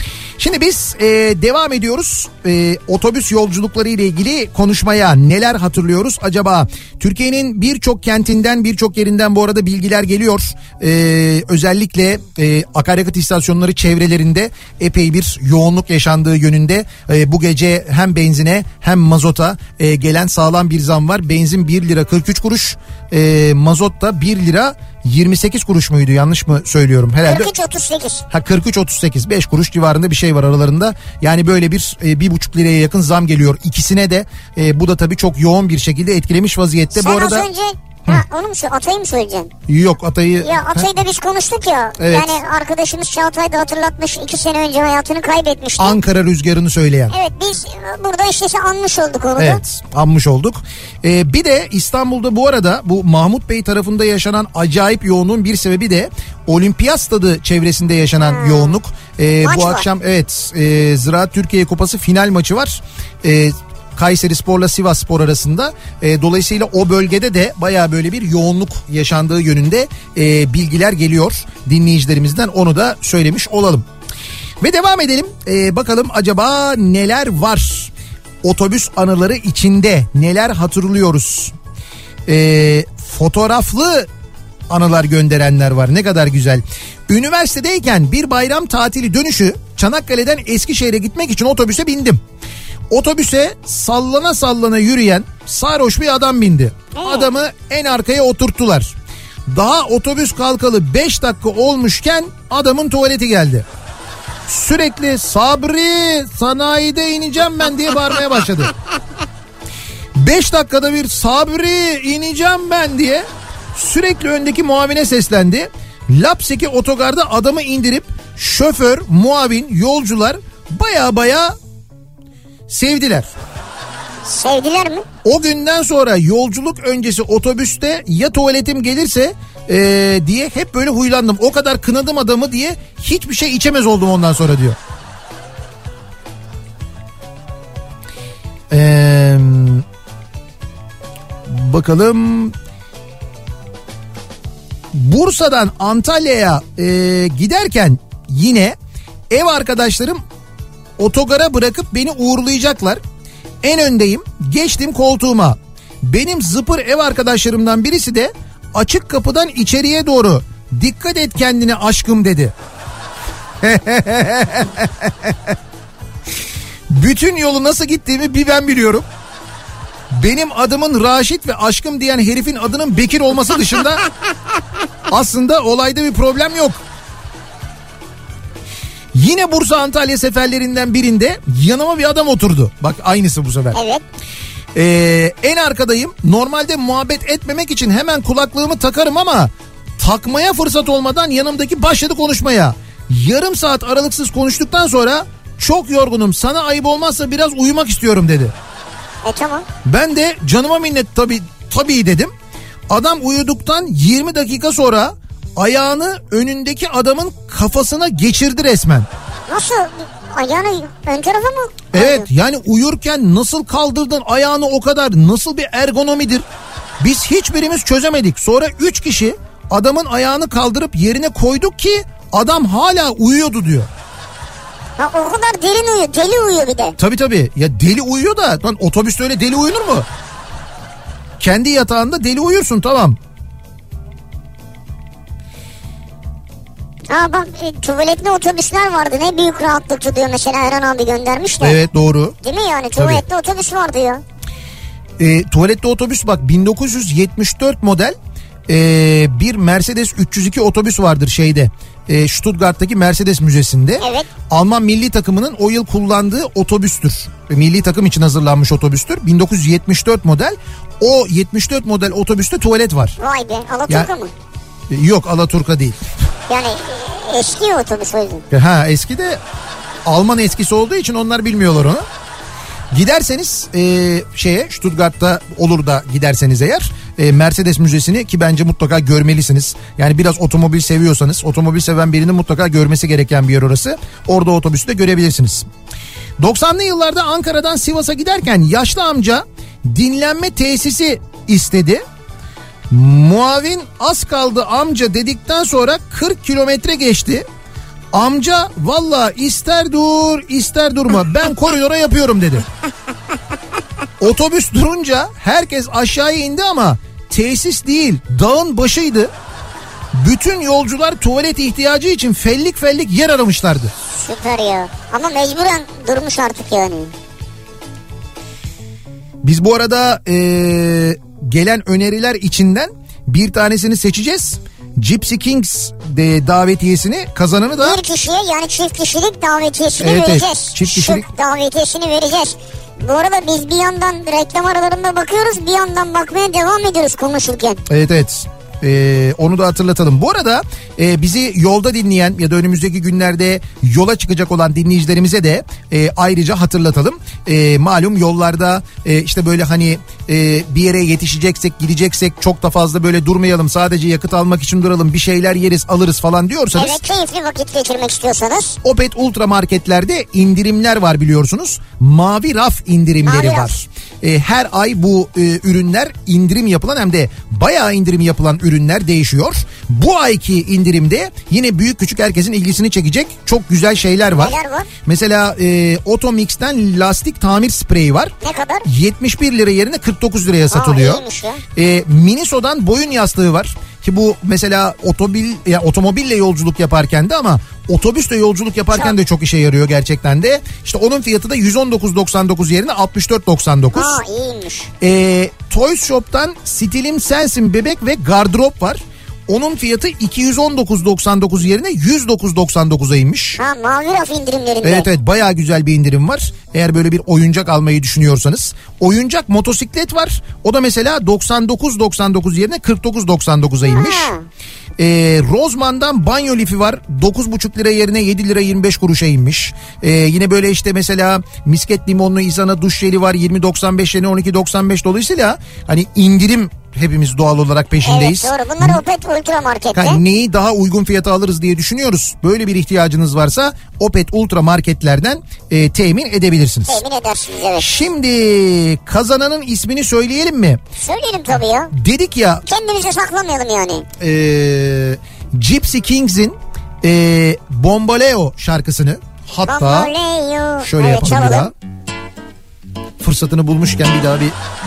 Speaker 4: Şimdi biz e, devam ediyoruz. E, otobüs yolculukları ile ilgili konuşmaya. Neler hatırlıyoruz acaba? Türkiye'nin birçok kentinden, birçok yerinden bu arada bilgiler geliyor. E, özellikle e, akaryakıt istasyonları çevrelerinde epey bir yoğunluk yaşandığı yönünde. E, bu gece hem benzine hem mazota e, gelen sağlam bir zam var. Benzin bir lira kırk üç kuruş, e, mazot da bir lira yirmi sekiz kuruş muydu, yanlış mı söylüyorum? Herhalde.
Speaker 3: kırk üç otuz sekiz.
Speaker 4: Ha kırk üç otuz sekiz, beş kuruş civarında bir şey var aralarında. Yani böyle bir e, bir buçuk liraya yakın zam geliyor ikisine de. E, bu da tabii çok yoğun bir şekilde etkilemiş vaziyette.
Speaker 3: Sen
Speaker 4: bu arada
Speaker 3: az önce ha, onu mu söyleyeceksin? Atay'ı mı söyleyeceksin?
Speaker 4: Yok, Atay'ı.
Speaker 3: Ya Atay'ı da biz konuştuk ya.
Speaker 4: Evet.
Speaker 3: Yani arkadaşımız Çağatay da hatırlatmış, iki sene önce hayatını kaybetmişti.
Speaker 4: Ankara rüzgarını söyleyen.
Speaker 3: Evet, biz burada işte anmış olduk onu da.
Speaker 4: Evet, anmış olduk. Ee, bir de İstanbul'da bu arada bu Mahmut Bey tarafında yaşanan acayip yoğunluğun bir sebebi de Olimpiyat Stadı çevresinde yaşanan hmm. yoğunluk. Ee, bu var. Akşam evet e, Ziraat Türkiye Kupası final maçı var. Evet. Kayseri Spor'la Sivas Spor arasında. E, dolayısıyla o bölgede de bayağı böyle bir yoğunluk yaşandığı yönünde e, bilgiler geliyor dinleyicilerimizden, onu da söylemiş olalım. Ve devam edelim. E, bakalım acaba neler var? Otobüs anıları içinde neler hatırlıyoruz? E, fotoğraflı anılar gönderenler var. Ne kadar güzel. Üniversitedeyken bir bayram tatili dönüşü Çanakkale'den Eskişehir'e gitmek için otobüse bindim. Otobüse sallana sallana yürüyen sarhoş bir adam bindi. Adamı en arkaya oturttular. Daha otobüs kalkalı beş dakika olmuşken adamın tuvaleti geldi. Sürekli "Sabri, sanayide ineceğim ben" diye bağırmaya başladı. beş dakikada bir "Sabri, ineceğim ben" diye sürekli öndeki muavine seslendi. Lapseki otogarda adamı indirip şoför, muavin, yolcular baya baya sevdiler.
Speaker 3: Sevdiler mi?
Speaker 4: O günden sonra yolculuk öncesi otobüste ya tuvaletim gelirse ee, diye hep böyle huylandım. O kadar kınadım adamı diye hiçbir şey içemez oldum ondan sonra diyor. Ee, bakalım. Bursa'dan Antalya'ya e, giderken yine ev arkadaşlarım otogara bırakıp beni uğurlayacaklar. En öndeyim, geçtim koltuğuma. Benim zıpır ev arkadaşlarımdan birisi de açık kapıdan içeriye doğru "Dikkat et kendine aşkım" dedi. Bütün yolu nasıl gittiğimi bir ben biliyorum. Benim adımın Raşit ve aşkım diyen herifin adının Bekir olması dışında aslında olayda bir problem yok. Yine Bursa Antalya seferlerinden birinde yanıma bir adam oturdu. Bak aynısı bu sefer.
Speaker 3: Evet.
Speaker 4: Ee, en arkadayım. Normalde muhabbet etmemek için hemen kulaklığımı takarım ama takmaya fırsat olmadan yanımdaki başladı konuşmaya. Yarım saat aralıksız konuştuktan sonra "Çok yorgunum, sana ayıp olmazsa biraz uyumak istiyorum" dedi.
Speaker 3: E tamam.
Speaker 4: Ben de canıma minnet tabii, tabii dedim. Adam uyuduktan yirmi dakika sonra ayağını önündeki adamın kafasına geçirdi resmen.
Speaker 3: Nasıl? Ayağını ön tarafa mı?
Speaker 4: Evet, yani uyurken nasıl kaldırdın ayağını o kadar, nasıl bir ergonomidir? Biz hiçbirimiz çözemedik. Sonra üç kişi adamın ayağını kaldırıp yerine koyduk ki adam hala uyuyordu diyor.
Speaker 3: Ha, o kadar derin uyuyor, deli uyuyor bir de.
Speaker 4: Tabii tabii, ya deli uyuyor da lan otobüste öyle deli uyunur mu? Kendi yatağında deli uyursun, tamam.
Speaker 3: Ha bak, e, tuvaletli otobüsler vardı, ne büyük rahatlıkçı diyor mesela Erhan abi göndermiş de.
Speaker 4: Evet, doğru.
Speaker 3: Değil mi yani, tuvaletli tabii otobüs vardı ya.
Speaker 4: E, tuvaletli otobüs bak bin dokuz yüz yetmiş dört model e, bir Mercedes üç yüz iki otobüs vardır şeyde. E, Stuttgart'taki Mercedes Müzesi'nde.
Speaker 3: Evet.
Speaker 4: Alman milli takımının o yıl kullandığı otobüstür. Milli takım için hazırlanmış otobüstür. bin dokuz yüz yetmiş dört model. O yetmiş dört model otobüste tuvalet var.
Speaker 3: Vay be, Alaturka ya, mı?
Speaker 4: Yok, Alaturka değil.
Speaker 3: Yani eski otobüs o yüzden.
Speaker 4: Ha, eski de Alman eskisi olduğu için onlar bilmiyorlar onu. Giderseniz e, şeye Stuttgart'ta olur da giderseniz eğer e, Mercedes Müzesi'ni, ki bence mutlaka görmelisiniz. Yani biraz otomobil seviyorsanız, otomobil seven birinin mutlaka görmesi gereken bir yer orası. Orada otobüsü de görebilirsiniz. doksanlı yıllarda Ankara'dan Sivas'a giderken yaşlı amca dinlenme tesisi istedi. Muavin "Az kaldı amca" dedikten sonra kırk kilometre geçti. Amca valla ister dur ister durma ben koridora yapıyorum dedi. Otobüs durunca herkes aşağıya indi ama tesis değil dağın başıydı. Bütün yolcular tuvalet ihtiyacı için fellik fellik yer aramışlardı.
Speaker 3: Süper ya. Ama mecburen durmuş artık yani.
Speaker 4: Biz bu arada ee, gelen öneriler içinden bir tanesini seçeceğiz. Gypsy Kings de davetiyesini, kazananı da...
Speaker 3: Bir kişiye yani çift kişilik davetiyesini
Speaker 4: evet,
Speaker 3: vereceğiz.
Speaker 4: Evet, çift kişilik.
Speaker 3: Şık davetiyesini vereceğiz. Bu arada biz bir yandan reklam aralarında bakıyoruz, bir yandan bakmaya devam ediyoruz konuşurken.
Speaker 4: Evet evet. Ee, onu da hatırlatalım. Bu arada e, bizi yolda dinleyen ya da önümüzdeki günlerde yola çıkacak olan dinleyicilerimize de e, ayrıca hatırlatalım. E, malum yollarda e, işte böyle hani e, bir yere yetişeceksek, gideceksek çok da fazla böyle durmayalım. Sadece yakıt almak için duralım, bir şeyler yeriz, alırız falan diyorsanız.
Speaker 3: Evet, keyifli vakit geçirmek istiyorsanız.
Speaker 4: Opet Ultra marketlerde indirimler var biliyorsunuz. Mavi raf indirimleri
Speaker 3: Mavi
Speaker 4: var.
Speaker 3: raf.
Speaker 4: E, her ay bu e, ürünler indirim yapılan hem de bayağı indirim yapılan ürünler değişiyor. Bu ayki indirimde yine büyük küçük herkesin ilgisini çekecek çok güzel şeyler var.
Speaker 3: Neler var?
Speaker 4: Mesela e, Otomix'ten lastik tamir spreyi var.
Speaker 3: Ne kadar?
Speaker 4: yetmiş bir lira yerine kırk dokuz liraya satılıyor.
Speaker 3: Aa, iyiymiş ya.
Speaker 4: E, Miniso'dan boyun yastığı var. Ki bu mesela otomobil ya otomobille yolculuk yaparken de ama otobüsle yolculuk yaparken çok. de çok işe yarıyor gerçekten de. İşte onun fiyatı da yüz on dokuz doksan dokuz yerine altmış dört doksan dokuz.
Speaker 3: Aa, iyiymiş.
Speaker 4: E, Toys Shop'tan Stilim Sensin bebek ve gardırop var. Onun fiyatı iki yüz on dokuz doksan dokuz yerine yüz dokuz doksan dokuza inmiş.
Speaker 3: Ha, mavi raf indirimlerinde.
Speaker 4: Evet evet, bayağı güzel bir indirim var. Eğer böyle bir oyuncak almayı düşünüyorsanız. Oyuncak motosiklet var. O da mesela doksan dokuz doksan dokuz yerine kırk dokuz doksan dokuza inmiş.
Speaker 3: Ha.
Speaker 4: Ee, Rozman'dan banyo lifi var. dokuz buçuk lira yerine yedi lira yirmi beş kuruşa inmiş. Ee, yine böyle işte mesela misket limonlu İzana duş jeli var. yirmi doksan beş yerine on iki doksan beş, dolayısıyla hani indirim hepimiz doğal olarak peşindeyiz.
Speaker 3: Evet doğru, bunlar Opet Ultra Market'te.
Speaker 4: Yani neyi daha uygun fiyata alırız diye düşünüyoruz. Böyle bir ihtiyacınız varsa Opet Ultra Marketlerden e, temin edebilirsiniz.
Speaker 3: Temin edersiniz, evet.
Speaker 4: Şimdi kazananın ismini söyleyelim mi?
Speaker 3: Söyleyelim tabii ya.
Speaker 4: Dedik ya.
Speaker 3: Kendimize saklamayalım yani.
Speaker 4: E, Gypsy Kings'in e, Bombaleo şarkısını hatta
Speaker 3: Bombaleo.
Speaker 4: şöyle
Speaker 3: evet,
Speaker 4: yapalım bir
Speaker 3: çalalım.
Speaker 4: daha. Fırsatını bulmuşken bir daha bir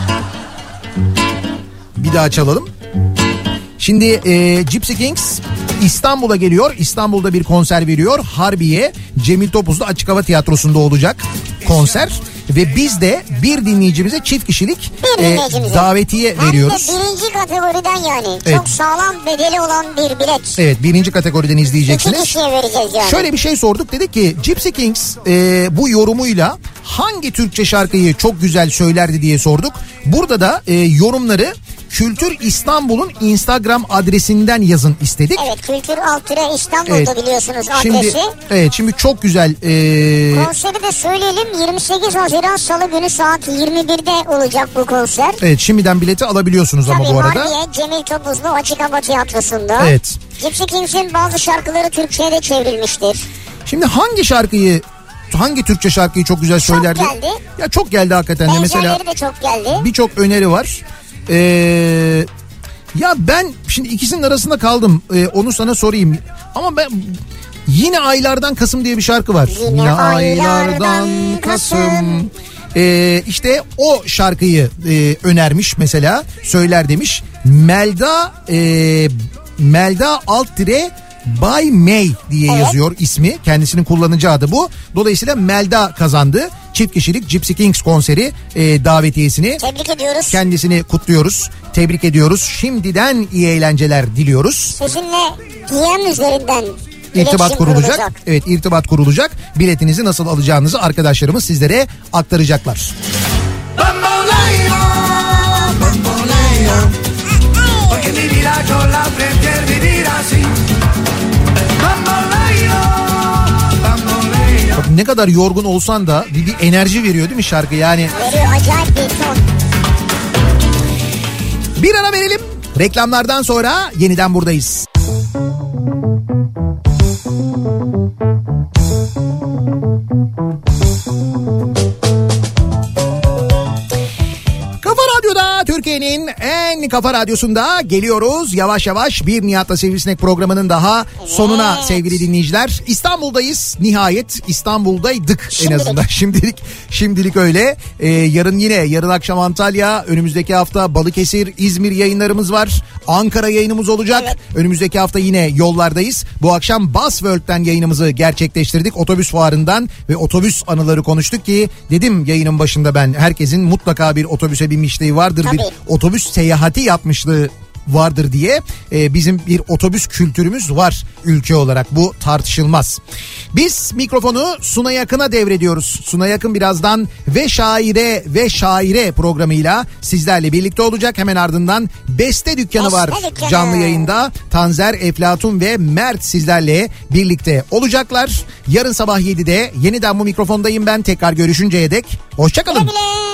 Speaker 4: bir daha çalalım. Şimdi e, Gypsy Kings İstanbul'a geliyor. İstanbul'da bir konser veriyor. Harbiye Cemil Topuzlu Açık Hava Tiyatrosu'nda olacak konser. Ve biz de bir dinleyicimize çift kişilik e, davetiye
Speaker 3: hem
Speaker 4: veriyoruz.
Speaker 3: Hem de birinci kategoriden yani.
Speaker 4: Evet.
Speaker 3: Çok sağlam bedeli olan bir bilet.
Speaker 4: Evet, birinci kategoriden izleyeceksiniz.
Speaker 3: İki kişiye vereceğiz yani.
Speaker 4: Şöyle bir şey sorduk, dedik ki Gypsy Kings e, bu yorumuyla hangi Türkçe şarkıyı çok güzel söylerdi diye sorduk. Burada da e, yorumları Kültür İstanbul'un Instagram adresinden yazın istedik.
Speaker 3: Evet, Kültür Altıre İstanbul'da
Speaker 4: evet.
Speaker 3: biliyorsunuz adresi.
Speaker 4: Şimdi, evet şimdi çok güzel. E...
Speaker 3: Konseri de söyleyelim, yirmi sekiz Haziran Salı günü saat yirmi birde olacak bu konser.
Speaker 4: Evet, şimdiden bileti alabiliyorsunuz. Tabii, ama bu arada.
Speaker 3: Tabii Harbiye Cemil Topuzlu Açık Hava Tiyatrosu'nda.
Speaker 4: Evet.
Speaker 3: Gypsy Kings'in bazı şarkıları Türkçe'ye de çevrilmiştir.
Speaker 4: Şimdi hangi şarkıyı hangi Türkçe şarkıyı çok güzel söylerdi?
Speaker 3: Çok geldi.
Speaker 4: Ya çok geldi hakikaten de. Mesela
Speaker 3: de çok geldi.
Speaker 4: Birçok öneri var. Ee, ya ben şimdi ikisinin arasında kaldım. Ee, onu sana sorayım. Ama ben yine Aylardan Kasım diye bir şarkı var.
Speaker 3: Yine, yine Aylardan Kasım. Kasım.
Speaker 4: Ee, işte o şarkıyı e, önermiş mesela, söyler demiş. Melda e, Melda alt tire Bay May diye evet. yazıyor ismi. Kendisinin kullanıcı adı bu. Dolayısıyla Melda kazandı. Çift kişilik Gypsy Kings konseri e, davetiyesini.
Speaker 3: Tebrik ediyoruz.
Speaker 4: Kendisini kutluyoruz. Tebrik ediyoruz. Şimdiden iyi eğlenceler diliyoruz.
Speaker 3: Sizinle D M üzerinden
Speaker 4: İrtibat kurulacak. kurulacak. Evet, irtibat kurulacak. Biletinizi nasıl alacağınızı arkadaşlarımız sizlere aktaracaklar.
Speaker 5: Bamboleo, bamboleo, porque mi vida yo la prefiero vivir así. Bamboleo, bamboleo.
Speaker 4: Bak, ne kadar yorgun olsan da bir, bir enerji veriyor değil mi şarkı yani?
Speaker 3: Veriyor, acayip bir ton.
Speaker 4: Bir ara verelim. Reklamlardan sonra yeniden buradayız. Kafa Radyo'da Moda'da Türkiye'nin en kafa radyosunda geliyoruz. Yavaş yavaş bir Nihat'la Sivrisinek programının daha sonuna evet. Sevgili dinleyiciler. İstanbul'dayız. Nihayet İstanbul'daydık şimdilik. En azından. Şimdilik şimdilik öyle. Ee, yarın yine yarın akşam Antalya, önümüzdeki hafta Balıkesir, İzmir yayınlarımız var. Ankara yayınımız olacak. Evet. Önümüzdeki hafta yine yollardayız. Bu akşam Buzzworld'den yayınımızı gerçekleştirdik. Otobüs fuarından ve otobüs anıları konuştuk ki dedim yayının başında ben herkesin mutlaka bir otobüse binmişliği vardır. Tabii. Bir otobüs seyahati yapmışlığı vardır diye e, bizim bir otobüs kültürümüz var ülke olarak, bu tartışılmaz. Biz mikrofonu Suna Yakın'a devrediyoruz. Suna Yakın birazdan Ve Şaire Ve Şaire programıyla sizlerle birlikte olacak. Hemen ardından Beste Dükkanı Beste var dükkanı. Canlı yayında. Tanzer, Eflatun ve Mert sizlerle birlikte olacaklar. Yarın sabah yedide yeniden bu mikrofondayım ben. Tekrar görüşünceye dek hoşça kalın. Güle güle.